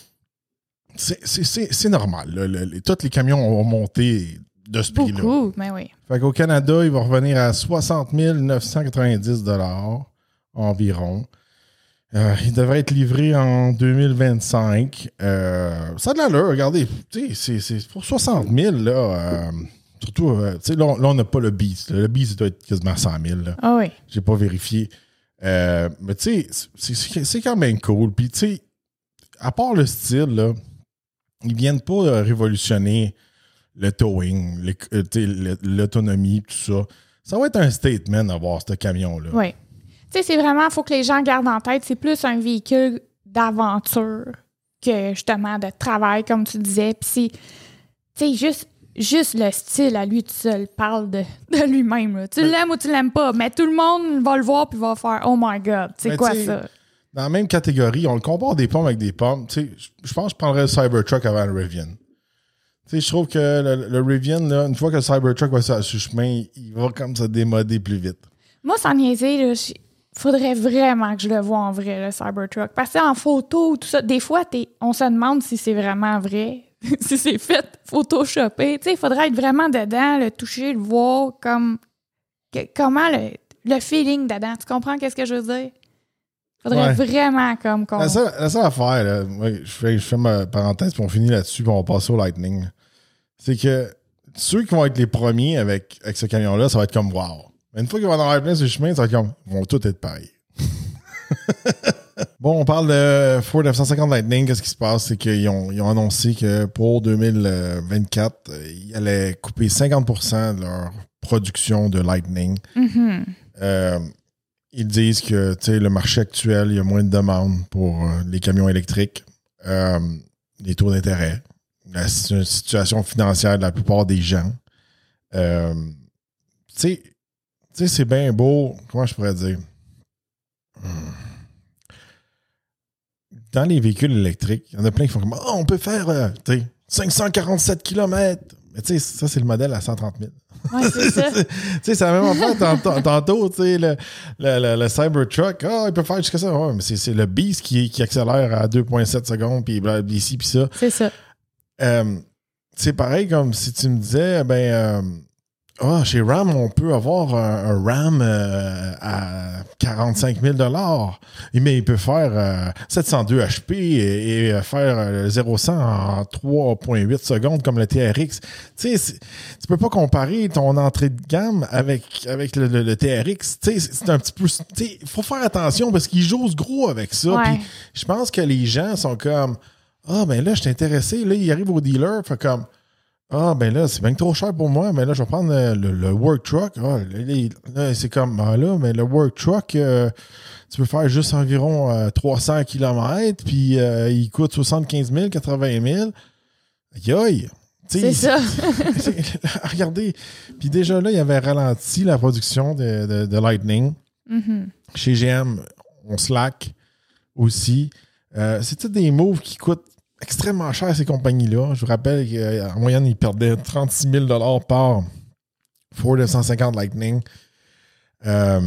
C'est, c'est, c'est, c'est normal. Là. Le, les, tous les camions ont monté de ce prix-là. Beaucoup, mais oui. Fait qu'au Canada, il va revenir à soixante mille neuf cent quatre-vingt-dix dollars environ. Euh, il devrait être livré en deux mille vingt-cinq. Euh, ça a de l'allure, regardez. C'est, c'est pour soixante mille, là. Euh, surtout, euh, là, là, on n'a pas le Beast. Là. Le Beast, il doit être quasiment cent mille. Ah oui. J'ai pas vérifié. Euh, mais tu sais, c'est, c'est, c'est quand même cool. Puis tu sais, à part le style, là, ils viennent pas euh, révolutionner le towing, le, euh, l'autonomie, tout ça. Ça va être un statement d'avoir ce camion-là. Oui. Tu sais, c'est vraiment, il faut que les gens gardent en tête, c'est plus un véhicule d'aventure que justement de travail, comme tu disais. Puis c'est, tu sais, juste, juste le style à lui tout seul parle de, de lui-même. Là. Tu mais, l'aimes ou tu l'aimes pas, mais tout le monde va le voir puis va faire « Oh my God, c'est quoi ça? » Dans la même catégorie, on le compare des pommes avec des pommes. Tu sais, je pense que je prendrais le Cybertruck avant le Rivian. Tu sais, je trouve que le, le Rivian, là, une fois que le Cybertruck va sur le chemin, il va comme se démoder plus vite. Moi, sans niaiser, il faudrait vraiment que je le voie en vrai, le Cybertruck. Parce que en photo, tout ça, des fois, t'es, on se demande si c'est vraiment vrai, si c'est fait photoshopé. Tu sais, il faudrait être vraiment dedans, le toucher, le voir, comme que, comment le, le feeling dedans. Tu comprends qu'est-ce que je veux dire? Faudrait ouais. vraiment comme qu'on... La seule, la seule affaire, là, ouais, je, fais, je fais ma parenthèse puis on finit là-dessus puis on va passer au Lightning. C'est que ceux qui vont être les premiers avec, avec ce camion-là, ça va être comme wow. Mais une fois qu'ils vont en avoir plein sur le chemin, ça va être comme ils vont tous être pareils. Bon, on parle de Ford F cent cinquante Lightning. Qu'est-ce qui se passe? C'est qu'ils ont, ils ont annoncé que pour deux mille vingt-quatre, ils allaient couper cinquante pour cent de leur production de Lightning. Mm-hmm. Euh, ils disent que le marché actuel, il y a moins de demandes pour euh, les camions électriques, euh, les taux d'intérêt, la situation financière de la plupart des gens. Euh, tu sais, c'est bien beau. Comment je pourrais dire? Hmm. Dans les véhicules électriques, il y en a plein qui font comme oh, on peut faire euh, cinq cent quarante-sept kilomètres. Mais tu sais, ça, c'est le modèle à cent trente mille. Oui, c'est ça. Tu sais, c'est la même affaire tantôt, tantôt tu sais, le, le, le, le Cybertruck, oh, il peut faire jusqu'à ça. Ouais, mais c'est, c'est le Beast qui, qui accélère à deux virgule sept secondes, puis ici, puis ça. C'est ça. Euh, c'est pareil comme si tu me disais, ben, euh, oh, chez Ram, on peut avoir un, un Ram euh, à quarante-cinq mille dollars, mais il peut faire euh, sept cent deux H P et, et faire euh, zéro à cent en trois virgule huit secondes comme le T R X. Tu sais, tu peux pas comparer ton entrée de gamme avec, avec le, le, le T R X. Tu sais, c'est un petit peu... Tu sais, il faut faire attention parce qu'ils jouent gros avec ça. Ouais. Puis je pense que les gens sont comme, ah, ben là, je suis intéressé. Là, ils arrivent au dealer, fait comme... Ah, ben là, c'est bien trop cher pour moi, mais là, je vais prendre le, le, le Work Truck. Ah, là, là, c'est comme, ah là, mais le Work Truck, euh, tu peux faire juste environ euh, trois cents kilomètres, puis euh, il coûte soixante-quinze mille, quatre-vingt mille. Aïe, aïe! C'est ça. Regardez, puis déjà là, il avait ralenti la production de, de, de Lightning. Mm-hmm. Chez G M, on slack aussi. Euh, c'est tous des moves qui coûtent extrêmement cher, ces compagnies-là. Je vous rappelle qu'en moyenne, ils perdaient trente-six mille dollars par Ford F cent cinquante Lightning. Euh,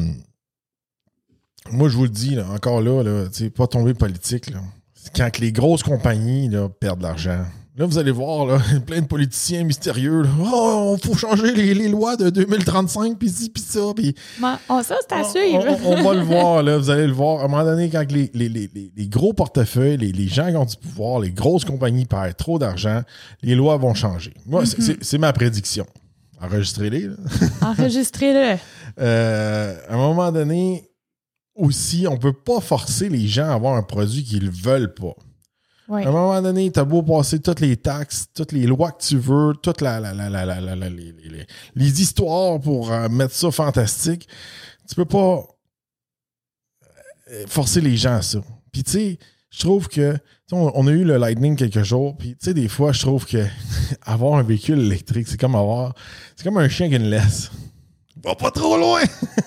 moi, je vous le dis, là, encore là, là pas tomber politique. Là. Quand les grosses compagnies là, perdent de l'argent, là, vous allez voir là, plein de politiciens mystérieux. Là. Oh, il faut changer les, les lois de deux mille trente-cinq, puis ci, puis ça. Pis... Bon, oh, ça, c'est à suivre. On, on, on va le voir, là, vous allez le voir. À un moment donné, quand les, les, les, les gros portefeuilles, les, les gens qui ont du pouvoir, les grosses compagnies perdent trop d'argent, les lois vont changer. Moi, mm-hmm. c'est, c'est, c'est ma prédiction. Enregistrez-les. Là. Enregistrez-le. euh, à un moment donné, aussi, on ne peut pas forcer les gens à avoir un produit qu'ils ne veulent pas. Oui. À un moment donné, tu as beau passer toutes les taxes, toutes les lois que tu veux, toutes la, la, la, la, la, la, la, les, les, les histoires pour euh, mettre ça fantastique. Tu peux pas forcer les gens à ça. Puis tu sais, je trouve que on, on a eu le Lightning quelques jours, puis tu sais, des fois, je trouve que avoir un véhicule électrique, c'est comme avoir c'est comme un chien qui a une laisse. Va pas trop loin!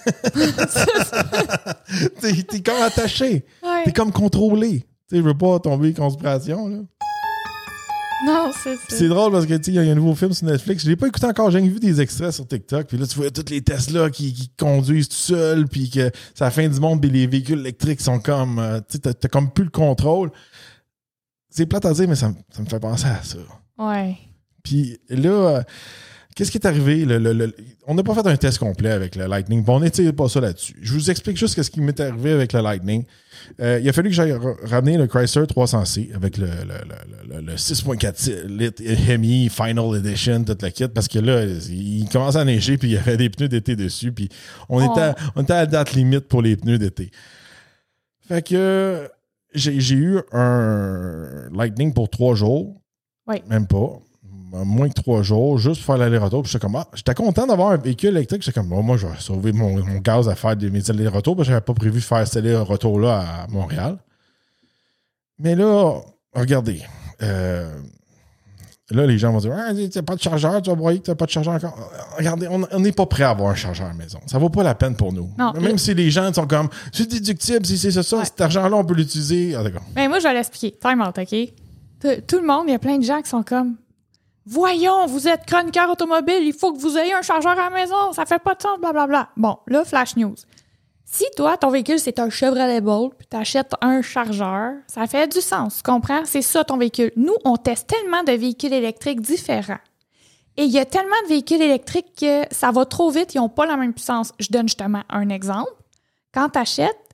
t'es, t'es comme attaché. Ouais. T'es comme contrôlé. Tu sais, je veux pas tomber en conspiration, là. Non, c'est ça. C'est drôle parce que, tu sais, il y a un nouveau film sur Netflix. Je l'ai pas écouté encore. J'ai vu des extraits sur TikTok. Puis là, tu vois tous les Tesla qui, qui conduisent tout seuls. Puis que c'est la fin du monde. Puis les véhicules électriques sont comme... Euh, tu sais, t'as, t'as comme plus le contrôle. C'est plate à dire, mais ça, ça me fait penser à ça. Ouais. Puis là... Euh, Qu'est-ce qui est arrivé? Le, le, le, on n'a pas fait un test complet avec le Lightning. Bon, on n'était pas ça là-dessus. Je vous explique juste ce qui m'est arrivé avec le Lightning. Euh, il a fallu que j'aille ramener le Chrysler trois cents C avec le, le, le, le, le six virgule quatre litres Hemi Final Edition, toute la kit, parce que là, il commençait à neiger puis il y avait des pneus d'été dessus. Puis on, oh. était, on était à la date limite pour les pneus d'été. Fait que j'ai, j'ai eu un Lightning pour trois jours. Oui. Même pas. Moins que trois jours, juste pour faire l'aller-retour. Puis j'étais comme, ah, j'étais content d'avoir un véhicule électrique. J'étais comme, oh, moi, je vais sauver mon, mon gaz à faire de mes allers-retours parce que j'avais pas prévu de faire cet aller-retour-là à Montréal. Mais là, regardez. Euh, là, les gens vont dire, ah, t'as pas de chargeur, tu vas voir que t'as pas de chargeur encore. Regardez, on n'est pas prêt à avoir un chargeur à la maison. Ça vaut pas la peine pour nous. Non, Même le... si les gens sont comme, c'est déductible, si c'est ça, ouais. Cet argent-là, on peut l'utiliser. Ah, d'accord. Mais moi, je vais l'expliquer. Time out, OK? T- tout le monde, il y a plein de gens qui sont comme, voyons, vous êtes chroniqueur automobile, il faut que vous ayez un chargeur à la maison, ça fait pas de sens, blablabla. Bon, là, flash news. Si toi, ton véhicule, c'est un Chevrolet Bolt, puis t'achètes un chargeur, ça fait du sens, tu comprends? C'est ça ton véhicule. Nous, on teste tellement de véhicules électriques différents. Et il y a tellement de véhicules électriques que ça va trop vite, ils n'ont pas la même puissance. Je donne justement un exemple. Quand t'achètes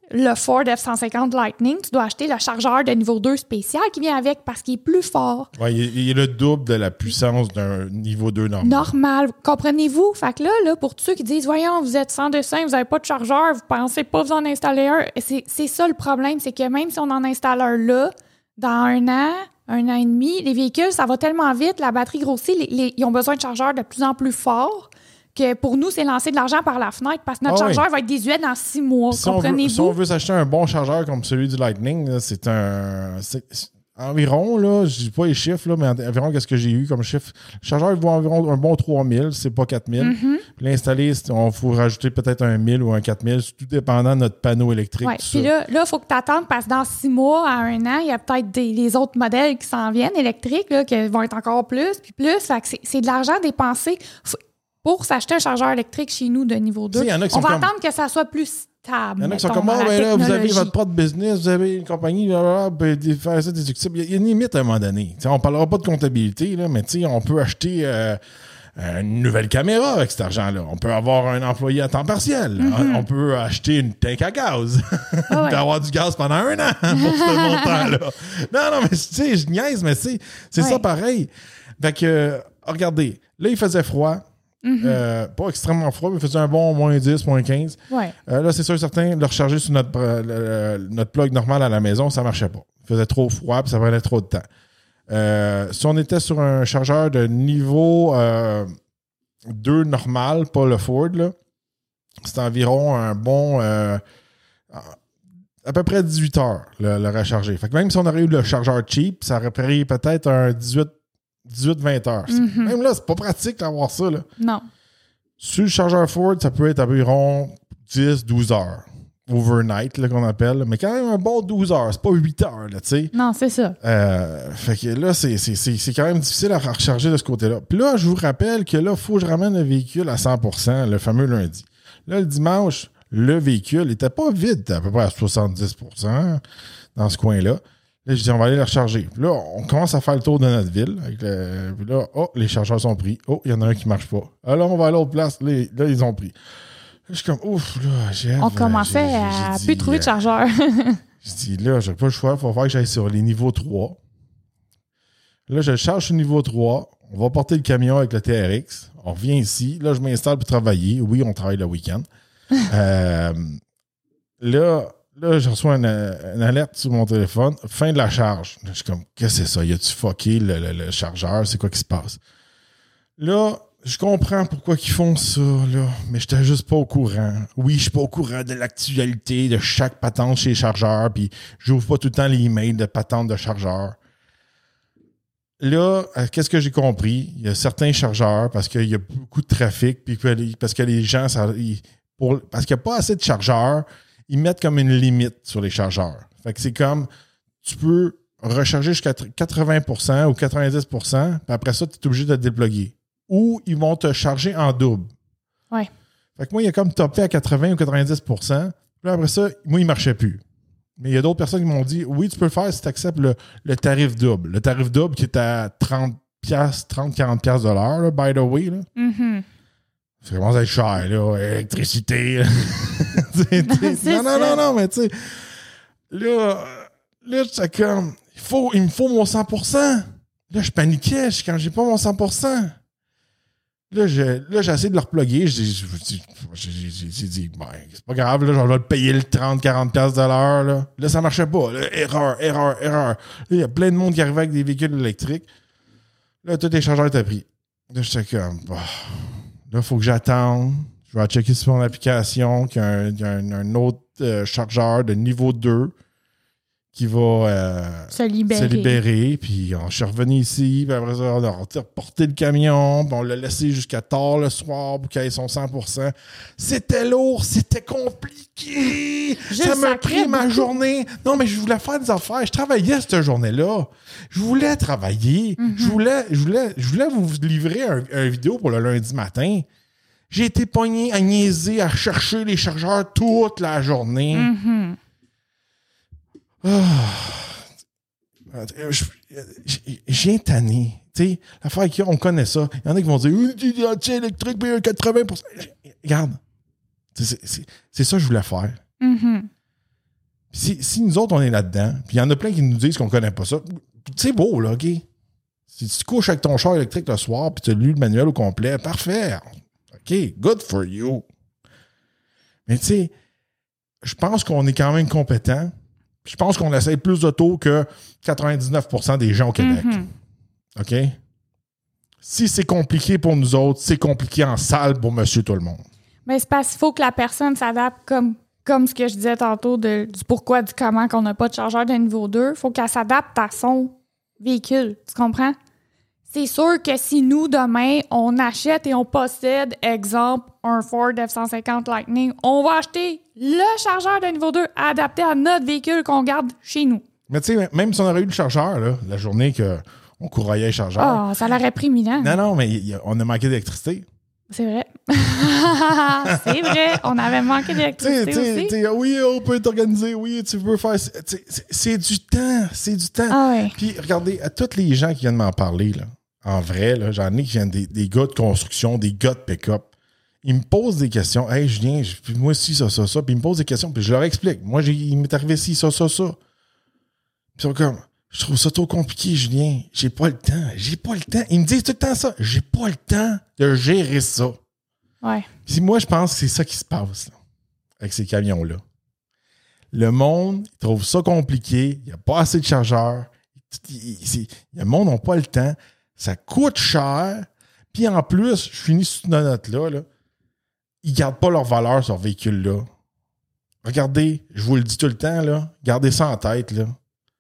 le Ford F cent cinquante Lightning, tu dois acheter le chargeur de niveau deux spécial qui vient avec parce qu'il est plus fort. Oui, il, il est le double de la puissance d'un niveau deux normal. Normal. Comprenez-vous? Fait que là, là, pour tous ceux qui disent « Voyons, vous êtes sans dessin, vous n'avez pas de chargeur, vous pensez pas vous en installer un. » C'est, c'est ça le problème, c'est que même si on en installe un là, dans un an, un an et demi, les véhicules, ça va tellement vite, la batterie grossit, les, les, ils ont besoin de chargeurs de plus en plus forts. Que pour nous, c'est lancer de l'argent par la fenêtre parce que notre ah chargeur oui. va être désuet dans six mois. Si comprenez-vous? On veut, si on veut s'acheter un bon chargeur comme celui du Lightning, là, c'est un... C'est, c'est, environ, là, je dis pas les chiffres, là, mais environ qu'est-ce que j'ai eu comme chiffre. Le chargeur, il vaut environ un bon trois mille, c'est pas quatre mille. Mm-hmm. Puis l'installer, il faut rajouter peut-être un mille ou un quatre mille, tout dépendant de notre panneau électrique. Ouais. Puis là, il faut que tu attendes parce que dans six mois à un an, il y a peut-être des, les autres modèles qui s'en viennent électriques, là, qui vont être encore plus, puis plus. Fait que c'est, c'est de l'argent dépensé. Faut, Pour s'acheter un chargeur électrique chez nous de niveau deux, on va comme... attendre que ça soit plus stable. Il y en a qui sont comme, ah, ben là, vous avez votre propre business, vous avez une compagnie, là, là, faire ça, des succès. Il y a une limite à un moment donné. T'sais, on ne parlera pas de comptabilité, là, mais on peut acheter euh, une nouvelle caméra avec cet argent-là. On peut avoir un employé à temps partiel. Mm-hmm. On peut acheter une tank à gaz. Oh ouais. D'avoir du gaz pendant un an pour ce montant-là. Non, non, mais tu sais, je niaise, mais c'est, c'est ouais. ça pareil. Fait que, euh, regardez, là, il faisait froid. Mm-hmm. Euh, pas extrêmement froid, mais il faisait un bon moins dix, moins quinze. Ouais. Euh, là, c'est sûr et certain, le recharger sur notre, euh, le, notre plug normal à la maison, ça ne marchait pas. Il faisait trop froid et ça prenait trop de temps. Euh, si on était sur un chargeur de niveau euh, deux normal, pas le Ford, là, c'est environ un bon... Euh, à peu près dix-huit heures le, le recharger. Fait que même si on aurait eu le chargeur cheap, ça aurait pris peut-être un dix-huit dix-huit vingt heures. Mm-hmm. Même là, c'est pas pratique d'avoir ça. Là. Non. Sur le chargeur Ford, ça peut être environ dix douze heures. Overnight, là, qu'on appelle. Mais quand même un bon douze heures. C'est pas huit heures, là, tu sais. Non, c'est ça. Euh, fait que là, c'est, c'est, c'est, c'est quand même difficile à recharger de ce côté-là. Puis là, je vous rappelle que là, il faut que je ramène le véhicule à cent pour cent le fameux lundi. Là, le dimanche, le véhicule n'était pas vide, à peu près à soixante-dix pour cent dans ce coin-là. Là, je dis, on va aller le recharger. Puis là, on commence à faire le tour de notre ville. Avec le... Puis là, oh, les chargeurs sont pris. Oh, il y en a un qui ne marche pas. Alors, on va à l'autre place. Là, là ils ont pris. Là, je suis comme, ouf, là, j'ai... On commençait j'ai, à j'ai plus dit, trouver de chargeur. Je dis, là, j'ai pas le choix. Il faut faire que j'aille sur les niveaux trois. Là, je le charge sur le niveau trois. On va porter le camion avec le T R X. On revient ici. Là, je m'installe pour travailler. Oui, on travaille le week-end. euh, là... Là, je reçois une, une alerte sur mon téléphone. Fin de la charge. Là, je suis comme, qu'est-ce que c'est ça? Y a-tu fucké le, le, le chargeur? C'est quoi qui se passe? Là, je comprends pourquoi ils font ça, là, mais j'étais juste pas au courant. Oui, je suis pas au courant de l'actualité de chaque patente chez les chargeurs, puis j'ouvre pas tout le temps les emails de patente de chargeurs. Là, qu'est-ce que j'ai compris? Il y a certains chargeurs, parce qu'il y a beaucoup de trafic, puis parce que les gens, ça, ils, pour, parce qu'il n'y a pas assez de chargeurs, ils mettent comme une limite sur les chargeurs. Fait que c'est comme, tu peux recharger jusqu'à quatre-vingts pour cent ou quatre-vingt-dix pour cent, puis après ça, tu es obligé de te déploguer. Ou ils vont te charger en double. Ouais. Fait que moi, il a comme topé à quatre-vingts ou quatre-vingt-dix pour cent. Puis après ça, moi, il ne marchait plus. Mais il y a d'autres personnes qui m'ont dit, oui, tu peux le faire si tu acceptes le, le tarif double. Le tarif double qui est à trente à quarante piastres de l'heure, là, by the way. Là. Mm-hmm. Ça commence à être cher, là. Électricité. t'sais, t'sais, non, non, non, non, mais tu sais, là, là, c'est comme, il, faut, il me faut mon cent pour cent. Là, je paniquais quand j'ai pas mon cent pour cent. Là, j'ai, là, j'ai essayé de le reploguer. J'ai, j'ai, j'ai, j'ai dit, ben, c'est pas grave, là, je vais le payer le trente à quarante piastres de l'heure. Là. là, ça marchait pas. Là, erreur, erreur, erreur. Là, il y a plein de monde qui arrivait avec des véhicules électriques. Là, tous les chargeurs étaient pris. Là, j'étais comme, bah. Là, il faut que j'attende. Je vais checker sur mon application qu'il y a un, il y a un, un autre euh, chargeur de niveau deux qui va euh, se libérer. Se libérer. Puis on, je suis revenu ici. Puis après ça, on a reporté le camion. Puis on l'a laissé jusqu'à tard le soir pour qu'il ait son cent pour cent. C'était lourd. C'était compliqué. Juste ça m'a pris ma beaucoup. journée. Non, mais je voulais faire des affaires. Je travaillais cette journée-là. Je voulais travailler. Mm-hmm. Je voulais, je voulais, je voulais vous livrer un, un vidéo pour le lundi matin. J'ai été pogné à niaiser, à chercher les chargeurs toute la journée. Mm-hmm. Oh. J'ai tanné. Tu sais, l'affaire qui on connaît ça. Il y en a qui vont dire « entier électrique, mais quatre-vingts pour cent. » Regarde. C'est, c'est, c'est ça que je voulais faire. Mm-hmm. Si, si nous autres, on est là-dedans, puis il y en a plein qui nous disent qu'on connaît pas ça, c'est beau, là, OK? Si tu te couches avec ton char électrique le soir, puis tu as lu le manuel au complet, parfait. OK, good for you. Mais tu sais, je pense qu'on est quand même compétent. Je pense qu'on essaie plus d'auto que quatre-vingt-dix-neuf pour cent des gens au Québec. Mm-hmm. OK? Si c'est compliqué pour nous autres, c'est compliqué en salle pour monsieur tout le monde. Mais c'est parce qu'il faut que la personne s'adapte comme, comme ce que je disais tantôt de, du pourquoi, du comment qu'on n'a pas de chargeur de niveau deux. Il faut qu'elle s'adapte à son véhicule. Tu comprends? C'est sûr que si nous, demain, on achète et on possède, exemple, un Ford F cent cinquante Lightning, on va acheter le chargeur de niveau deux adapté à notre véhicule qu'on garde chez nous. Mais tu sais, même si on aurait eu le chargeur, là, la journée qu'on courroyait le chargeur... Ah, oh, ça l'aurait pris mille ans. Non, non, mais y a, on a manqué d'électricité. C'est vrai. C'est vrai. On avait manqué d'électricité t'sais, aussi. T'sais, oui, on peut t'organiser. Oui, tu peux faire... C'est, c'est du temps. C'est du temps. Ah ouais. Puis, regardez, à tous les gens qui viennent m'en parler, là, en vrai, là, j'en ai qui viennent des, des gars de construction, des gars de pick-up. Ils me posent des questions. « Hey, Julien, moi aussi, ça, ça, ça. » Puis ils me posent des questions, puis je leur explique. Moi, j'ai, il m'est arrivé ci, ça, ça, ça. Puis ils sont comme... Je trouve ça trop compliqué, Julien. J'ai pas le temps. J'ai pas le temps. Ils me disent tout le temps ça. J'ai pas le temps de gérer ça. Ouais. Puis moi, je pense que c'est ça qui se passe là, avec ces camions-là. Le monde il trouve ça compliqué. Il n'y a pas assez de chargeurs. Il, il, il, le monde n'a pas le temps. Ça coûte cher. Puis en plus, je finis sur une note-là. Là, ils ne gardent pas leur valeur sur ce véhicule-là. Regardez, je vous le dis tout le temps, là, gardez ça en tête, là.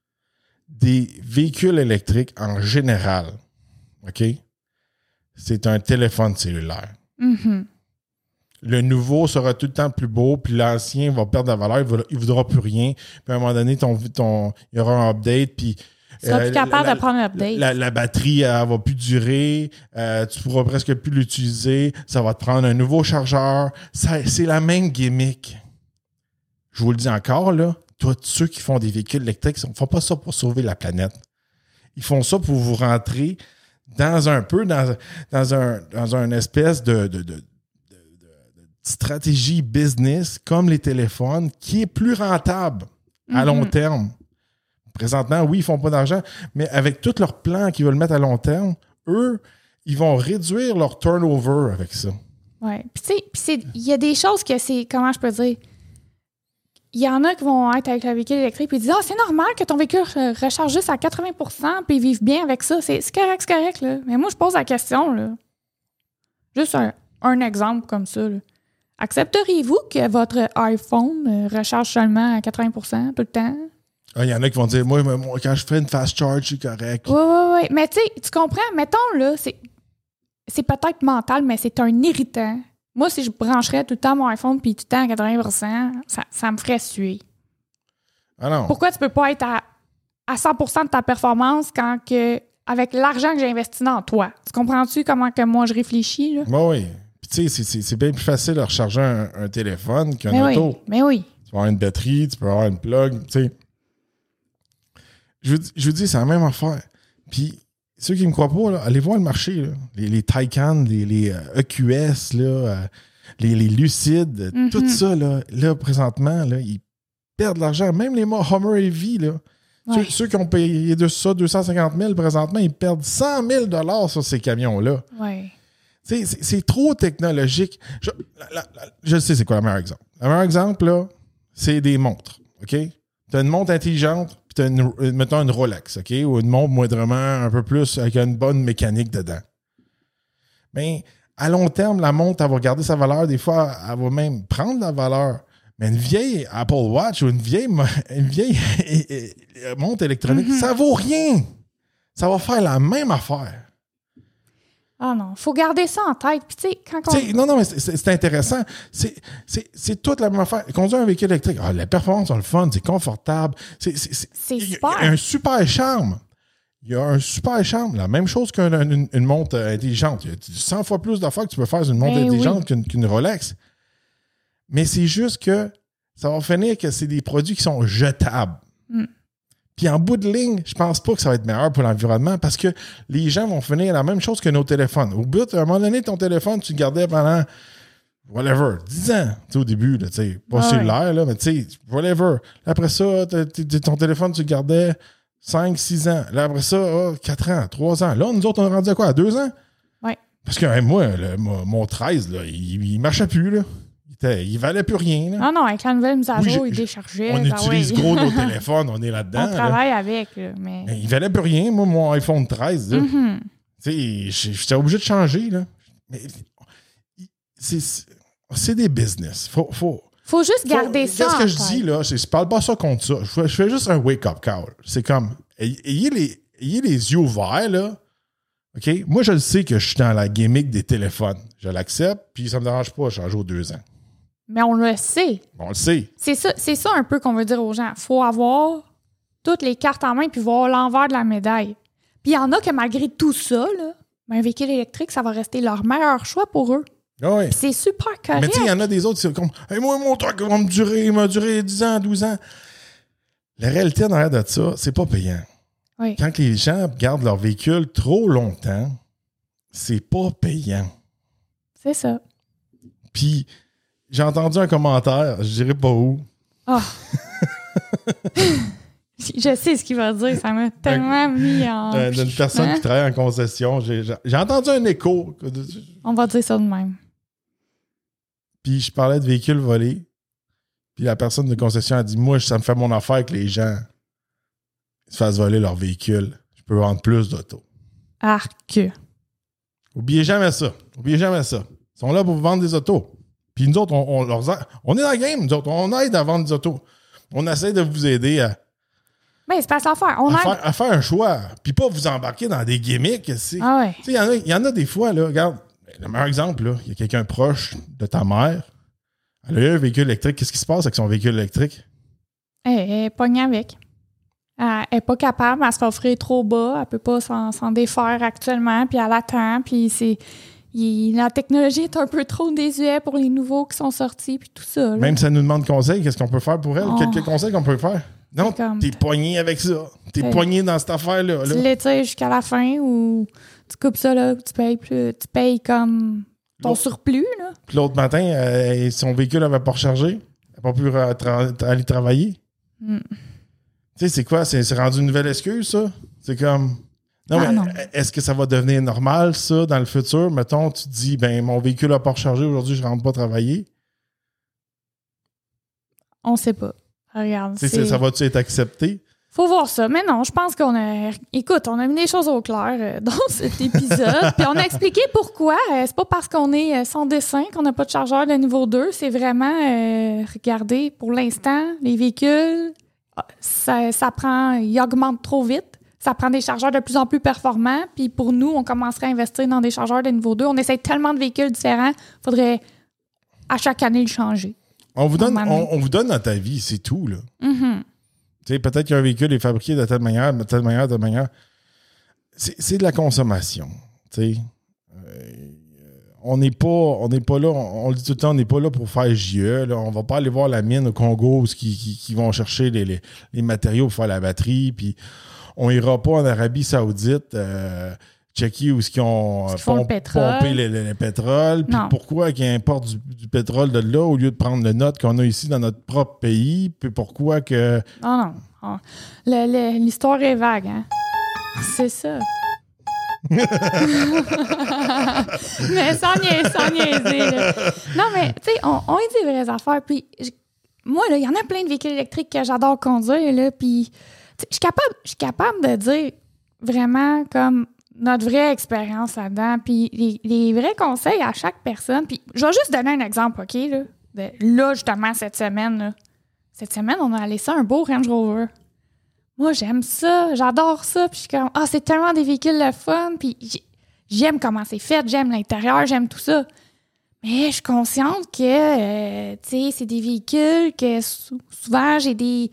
Des véhicules électriques en général, OK? C'est un téléphone cellulaire. Mm-hmm. Le nouveau sera tout le temps plus beau, puis l'ancien va perdre de la valeur, il ne voudra plus rien. Puis à un moment donné, ton, ton, il y aura un update, puis... Tu seras euh, plus capable la, de prendre un update. La, la, la batterie, elle va plus durer, euh, tu pourras presque plus l'utiliser, ça va te prendre un nouveau chargeur. Ça, c'est la même gimmick. Je vous le dis encore, là, tous ceux qui font des véhicules électriques, ils ne font pas ça pour sauver la planète. Ils font ça pour vous rentrer dans un peu, dans, dans un dans une espèce de, de, de, de, de stratégie business, comme les téléphones, qui est plus rentable à mm-hmm. long terme. Présentement, oui, ils ne font pas d'argent, mais avec tous leurs plans qu'ils veulent mettre à long terme, eux, ils vont réduire leur turnover avec ça. Oui. Puis tu sais, il y a des choses que c'est, comment je peux dire... Il y en a qui vont être avec le véhicule électrique et disent « Ah, c'est normal que ton véhicule recharge juste à quatre-vingts pour cent puis ils vivent bien avec ça. C'est, c'est correct, c'est correct. » là. Mais moi, je pose la question. Là. Juste un, un exemple comme ça. Là. Accepteriez-vous que votre iPhone recharge seulement à quatre-vingts pour cent tout le temps? Il ah, y en a qui vont dire « Moi, moi quand je fais une fast charge, c'est correct. » Oui, oui, oui. Mais tu sais, tu comprends? Mettons, là, c'est, c'est peut-être mental, mais c'est un irritant. Moi, si je brancherais tout le temps mon iPhone puis tout le temps à quatre-vingts pour cent, ça, ça me ferait suer. Ah non. Pourquoi tu peux pas être à, à cent pour cent de ta performance quand que, avec l'argent que j'ai investi dans toi? Tu comprends-tu comment que moi je réfléchis? Là? Ben oui. Puis tu sais, c'est, c'est, c'est bien plus facile de recharger un, un téléphone qu'un mais auto. Oui, mais oui. Tu peux avoir une batterie, tu peux avoir une plug, tu sais. Je vous, je vous dis, c'est la même affaire. Puis... Ceux qui ne me croient pas, là, allez voir le marché. Là. Les, les Taycan, les, les euh, E Q S, là, euh, les, les Lucid, mm-hmm. tout ça, là, là présentement, là, ils perdent de l'argent. Même les Hummer Heavy, là, ouais. ceux, ceux qui ont payé de ça deux cent cinquante mille présentement, ils perdent cent mille dollars sur ces camions-là. Ouais. C'est, c'est, c'est trop technologique. Je, la, la, la, je sais c'est quoi le meilleur exemple. Le meilleur exemple, là, c'est des montres. OK? Tu as une montre intelligente, puis tu as, une, mettons, une Rolex, OK? Ou une montre moindrement un peu plus avec une bonne mécanique dedans. Mais à long terme, la montre, elle va garder sa valeur. Des fois, elle va même prendre la valeur. Mais une vieille Apple Watch ou une vieille, une vieille montre électronique, mm-hmm. ça vaut rien. Ça va faire la même affaire. Ah non, faut garder ça en tête. Puis tu sais, quand on... Non, non, mais c'est, c'est intéressant. C'est, c'est, c'est toute la même affaire. Conduire un véhicule électrique, ah, la performance, c'est le fun, c'est confortable. C'est, c'est, c'est, c'est super. Il y a un super charme. Il y a un super charme. La même chose qu'une une, une montre intelligente. Il y a cent fois plus d'affaires que tu peux faire sur une montre ben intelligente oui. qu'une, qu'une Rolex. Mais c'est juste que ça va finir que c'est des produits qui sont jetables. Mm. Puis en bout de ligne, je pense pas que ça va être meilleur pour l'environnement parce que les gens vont finir la même chose que nos téléphones. Au bout, à un moment donné, ton téléphone, tu le gardais pendant whatever, dix ans, tu sais, au début, tu sais, pas Ah cellulaire, ouais. là, mais tu sais, whatever. Après ça, t'as, t'as, ton téléphone, tu le gardais cinq, six ans. Là, après ça, oh, quatre ans, trois ans. Là, nous autres, on est rendu à quoi, à deux ans? Oui. Parce que hey, moi, le, mon, mon treize, là, il, il marchait plus, là. Il, était, il valait plus rien, là. Non, non, avec la nouvelle mise à Oui, jour, je, il je, déchargeait. On ben utilise oui. gros nos téléphones, on est là-dedans. On travaille là. avec, là, mais... mais... Il valait plus rien, moi, mon iPhone treize, là. Mm-hmm. Tu sais, j'étais obligé de changer, là. Mais c'est, c'est des business. Faut... faut Faut juste garder faut, ça. Qu'est-ce que je fait. dis, là? Je, je parle pas ça contre ça. Je fais, je fais juste un wake-up call. C'est comme, ayez les, ayez les yeux ouverts, là. OK? Moi, je le sais que je suis dans la gimmick des téléphones. Je l'accepte, puis ça me dérange pas de changer aux deux ans. Mais on le sait. On le sait. C'est ça, c'est ça un peu qu'on veut dire aux gens. Faut avoir toutes les cartes en main puis voir l'envers de la médaille. Puis il y en a que malgré tout ça, là, ben, un véhicule électrique, ça va rester leur meilleur choix pour eux. Ah oui. C'est super correct. Mais tu sais, il y en a des autres, c'est comme, hey, moi, mon truc va me durer, il m'a duré dix ans, douze ans. La réalité en arrière de ça, c'est pas payant. Oui. Quand les gens gardent leur véhicule trop longtemps, c'est pas payant. C'est ça. Puis, j'ai entendu un commentaire, je dirais pas où. Ah! Je sais ce qu'il va dire, ça m'a tellement mis en... Euh, d'une personne hein? qui travaille en concession. J'ai, j'ai entendu un écho. On va dire ça de même. Puis je parlais de véhicules volés. Puis la personne de concession a dit, moi, ça me fait mon affaire que les gens se fassent voler leur véhicule. Je peux vendre plus d'autos. Arc. Oubliez jamais ça. Oubliez jamais ça. Ils sont là pour vous vendre des autos. Puis nous autres, on, on, leur, on est dans la game, nous autres. On aide à vendre des autos. On essaie de vous aider à... Mais c'est pas ça à faire. On à, a... faire, à faire un choix. Puis pas vous embarquer dans des gimmicks. Ah ouais. Il y, y en a des fois, là, regarde, le meilleur exemple, il y a quelqu'un proche de ta mère. Elle a eu un véhicule électrique. Qu'est-ce qui se passe avec son véhicule électrique? Elle, elle est pognée avec. Elle n'est pas capable, elle se fait offrir trop bas, elle ne peut pas s'en, s'en défaire actuellement, puis elle attend, puis c'est... Il, la technologie est un peu trop désuète pour les nouveaux qui sont sortis, puis tout ça. Là. Même si elle nous demande conseil, qu'est-ce qu'on peut faire pour elle? Oh. Quelques conseils qu'on peut faire? Non, comme... t'es poigné avec ça. T'es ouais. poigné dans cette affaire-là. Tu là. l'étires jusqu'à la fin ou tu coupes ça, là, tu payes plus, tu payes comme ton l'autre, surplus. Là. Puis l'autre matin, euh, son véhicule n'avait pas rechargé. Elle n'a pas pu ra- tra- aller travailler. Mm. Tu sais, c'est quoi? C'est, c'est rendu une nouvelle excuse, ça? C'est comme... Non, ah, mais non. Est-ce que ça va devenir normal, ça, dans le futur? Mettons, tu te dis, ben, mon véhicule n'a pas rechargé, aujourd'hui, je ne rentre pas travailler. On sait pas. Regarde. C'est... C'est, ça va-tu être accepté? Faut voir ça. Mais non, je pense qu'on a... Écoute, on a mis les choses au clair euh, dans cet épisode. Puis on a expliqué pourquoi. Euh, c'est pas parce qu'on est euh, sans dessin qu'on n'a pas de chargeur de niveau deux. C'est vraiment, euh, regardez, pour l'instant, les véhicules, ça, ça prend... Ils augmentent trop vite. Ça prend des chargeurs de plus en plus performants. Puis pour nous, on commencerait à investir dans des chargeurs de niveau deux. On essaie tellement de véhicules différents. Il faudrait à chaque année le changer. On vous donne, on, on vous donne notre avis, c'est tout, là. Mm-hmm. Tu sais, peut-être qu'un véhicule est fabriqué de telle manière, de telle manière, de telle manière. C'est, c'est de la consommation, tu sais. Euh, on n'est pas, on n'est pas là, on, on le dit tout le temps, on n'est pas là pour faire J E. Là. On va pas aller voir la mine au Congo qui, qui, qui vont chercher les, les, les matériaux pour faire la batterie, puis on ira pas en Arabie Saoudite euh, checker où ils ont Ils font pomp, le pétrole. pompé le, le, le pétrole. Puis pourquoi qu'ils importent du, du pétrole de là au lieu de prendre le nôtre qu'on a ici dans notre propre pays? Puis pourquoi que... Non, non. Le, le, l'histoire est vague, hein? C'est ça. mais sans niaiser, sans niaiser, là. Non, mais, tu sais, on, on dit des vraies affaires. Puis, je, moi, là, il y en a plein de véhicules électriques que j'adore conduire, là. Puis, je suis capable, je suis capable de dire vraiment comme notre vraie expérience là-dedans. Puis, les, les vrais conseils à chaque personne. Puis, je vais juste donner un exemple, OK, là? De, là, justement, cette semaine, là. Cette semaine, on a laissé un beau Range Rover. Moi, j'aime ça, j'adore ça, puis je suis comme, ah, c'est tellement des véhicules le fun, puis j'aime comment c'est fait, j'aime l'intérieur, j'aime tout ça. Mais je suis consciente que, euh, tu sais, c'est des véhicules que sou- souvent, j'ai des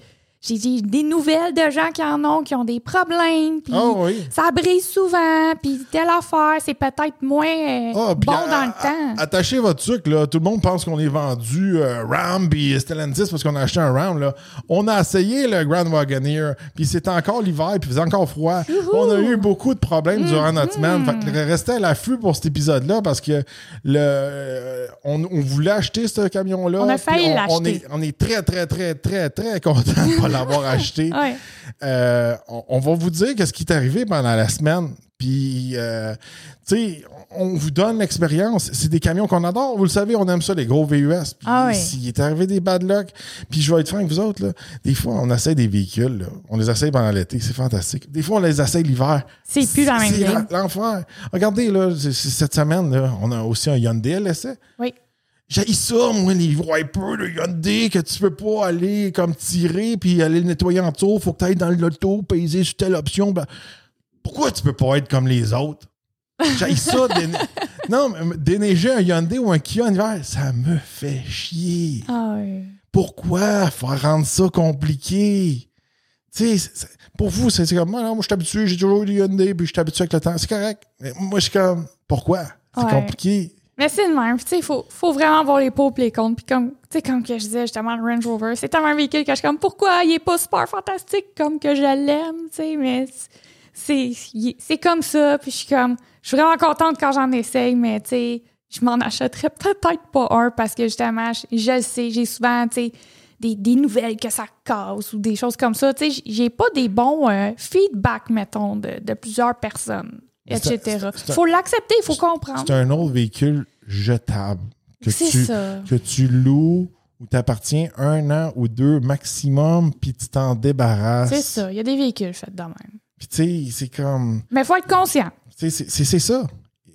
j'ai, j'ai des nouvelles de gens qui en ont, qui ont des problèmes, puis oh, oui. ça brise souvent, puis telle affaire, c'est peut-être moins euh, oh, bon à, dans le à, temps. Attachez votre sucre, là. Tout le monde pense qu'on est vendu euh, Ram puis Stellantis parce qu'on a acheté un Ram, là. On a essayé le Grand Wagoneer, puis c'était encore l'hiver, puis il faisait encore froid. Youhou! On a eu beaucoup de problèmes mm-hmm. durant notre semaine. Fait que restez à l'affût pour cet épisode-là parce que le, euh, on, on voulait acheter ce camion-là. On a failli on, l'acheter. On est, on est très, très, très, très, très content de pas l'avoir acheté. Ouais. Euh, on, on va vous dire ce qui est arrivé pendant la semaine. Puis, euh, tu sais, on vous donne l'expérience. C'est des camions qu'on adore. Vous le savez, on aime ça, les gros V U S. Puis, ah oui. s'il est arrivé des bad luck, puis je vais être franc avec vous autres, là, des fois, on essaie des véhicules. Là. On les essaie pendant l'été. C'est fantastique. Des fois, on les essaie l'hiver. C'est, c'est plus la même chose. C'est l'enfer. Regardez, là, c'est, c'est cette semaine, là, on a aussi un Hyundai à l'essai. Oui. J'ai ça, moi, les wipers de Hyundai, que tu peux pas aller comme tirer puis aller le nettoyer en dessous. Faut que tu ailles dans l'auto, peser sur telle option. Ben, pourquoi tu peux pas être comme les autres? J'ai ça. Déne... non, mais déneiger un Hyundai ou un Kia en hiver, ça me fait chier. Ah oui. Pourquoi faire rendre ça compliqué? Tu sais, pour vous, c'est, c'est comme, moi, non, moi, je suis habitué, j'ai toujours eu des Hyundai, puis je suis habitué avec le temps. C'est correct. Mais moi, je suis comme, pourquoi? C'est ouais. compliqué. Mais c'est le même. Tu sais, il faut, faut vraiment voir les pour et les contre. Puis comme, tu sais, comme que je disais, justement, le Range Rover, c'est tellement un véhicule que je suis comme, pourquoi il est pas super fantastique comme que je l'aime, tu sais, mais c'est, c'est comme ça. Puis je suis comme, je suis vraiment contente quand j'en essaye, mais tu sais, je m'en achèterais peut-être pas un parce que justement, je, je le sais, j'ai souvent, tu sais, des, des nouvelles que ça casse ou des choses comme ça. Tu sais, j'ai pas des bons euh, feedbacks, mettons, de, de plusieurs personnes. et cetera. Il faut l'accepter, il faut comprendre. C'est un autre véhicule jetable que, c'est tu, ça. que tu loues ou t'appartiens un an ou deux maximum, puis tu t'en débarrasses. C'est ça. Il y a des véhicules faits de même. Puis tu sais, c'est comme... Mais il faut être conscient. C'est, c'est, c'est ça.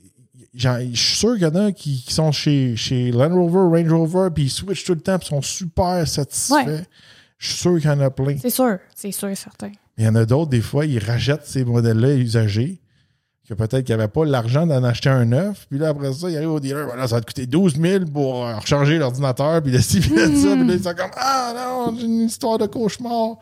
Je suis sûr qu'il y en a qui, qui sont chez, chez Land Rover, Range Rover, puis ils switchent tout le temps, puis sont super satisfaits. Ouais. Je suis sûr qu'il y en a plein. C'est sûr. C'est sûr et certain. Il y en a d'autres, des fois, ils rachètent ces modèles-là usagés. Que peut-être qu'il n'y avait pas l'argent d'en acheter un neuf. Puis là, après ça, il arrive au dealer, voilà, ça va te coûter douze mille pour euh, recharger l'ordinateur, puis le ci, puis mm-hmm. ça. Puis là, ils sont comme, ah non, j'ai une histoire de cauchemar.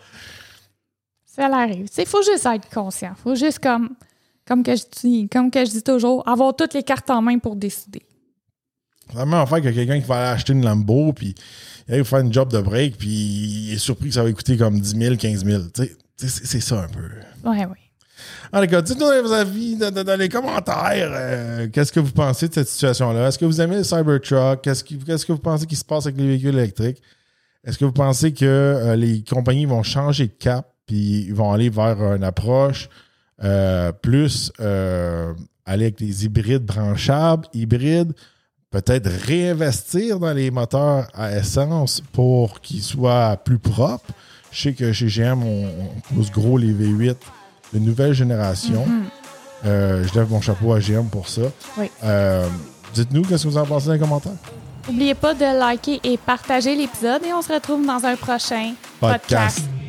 Ça arrive. Il faut juste être conscient. Il faut juste, comme, comme, que je dis, comme que je dis toujours, avoir toutes les cartes en main pour décider. Vraiment, en fait, qu'il y a quelqu'un qui va aller acheter une Lambo, puis il va faire une job de break, puis il est surpris que ça va coûter comme dix mille, quinze mille. Tu sais, c'est, c'est ça un peu. Oui, oui. En tout cas, dites-nous dans vos avis, dans, dans les commentaires, euh, qu'est-ce que vous pensez de cette situation-là? Est-ce que vous aimez le Cybertruck? Qu'est-ce, qui, qu'est-ce que vous pensez qui se passe avec les véhicules électriques? Est-ce que vous pensez que euh, les compagnies vont changer de cap puis ils vont aller vers une approche euh, plus euh, aller avec des hybrides branchables, hybrides, peut-être réinvestir dans les moteurs à essence pour qu'ils soient plus propres? Je sais que chez G M, on, on pousse gros les V huit de nouvelle génération. Mm-hmm. Euh, je lève mon chapeau à G M pour ça. Oui. Euh, dites-nous qu'est-ce que vous en pensez dans les commentaires. N'oubliez pas de liker et partager l'épisode et on se retrouve dans un prochain podcast. podcast.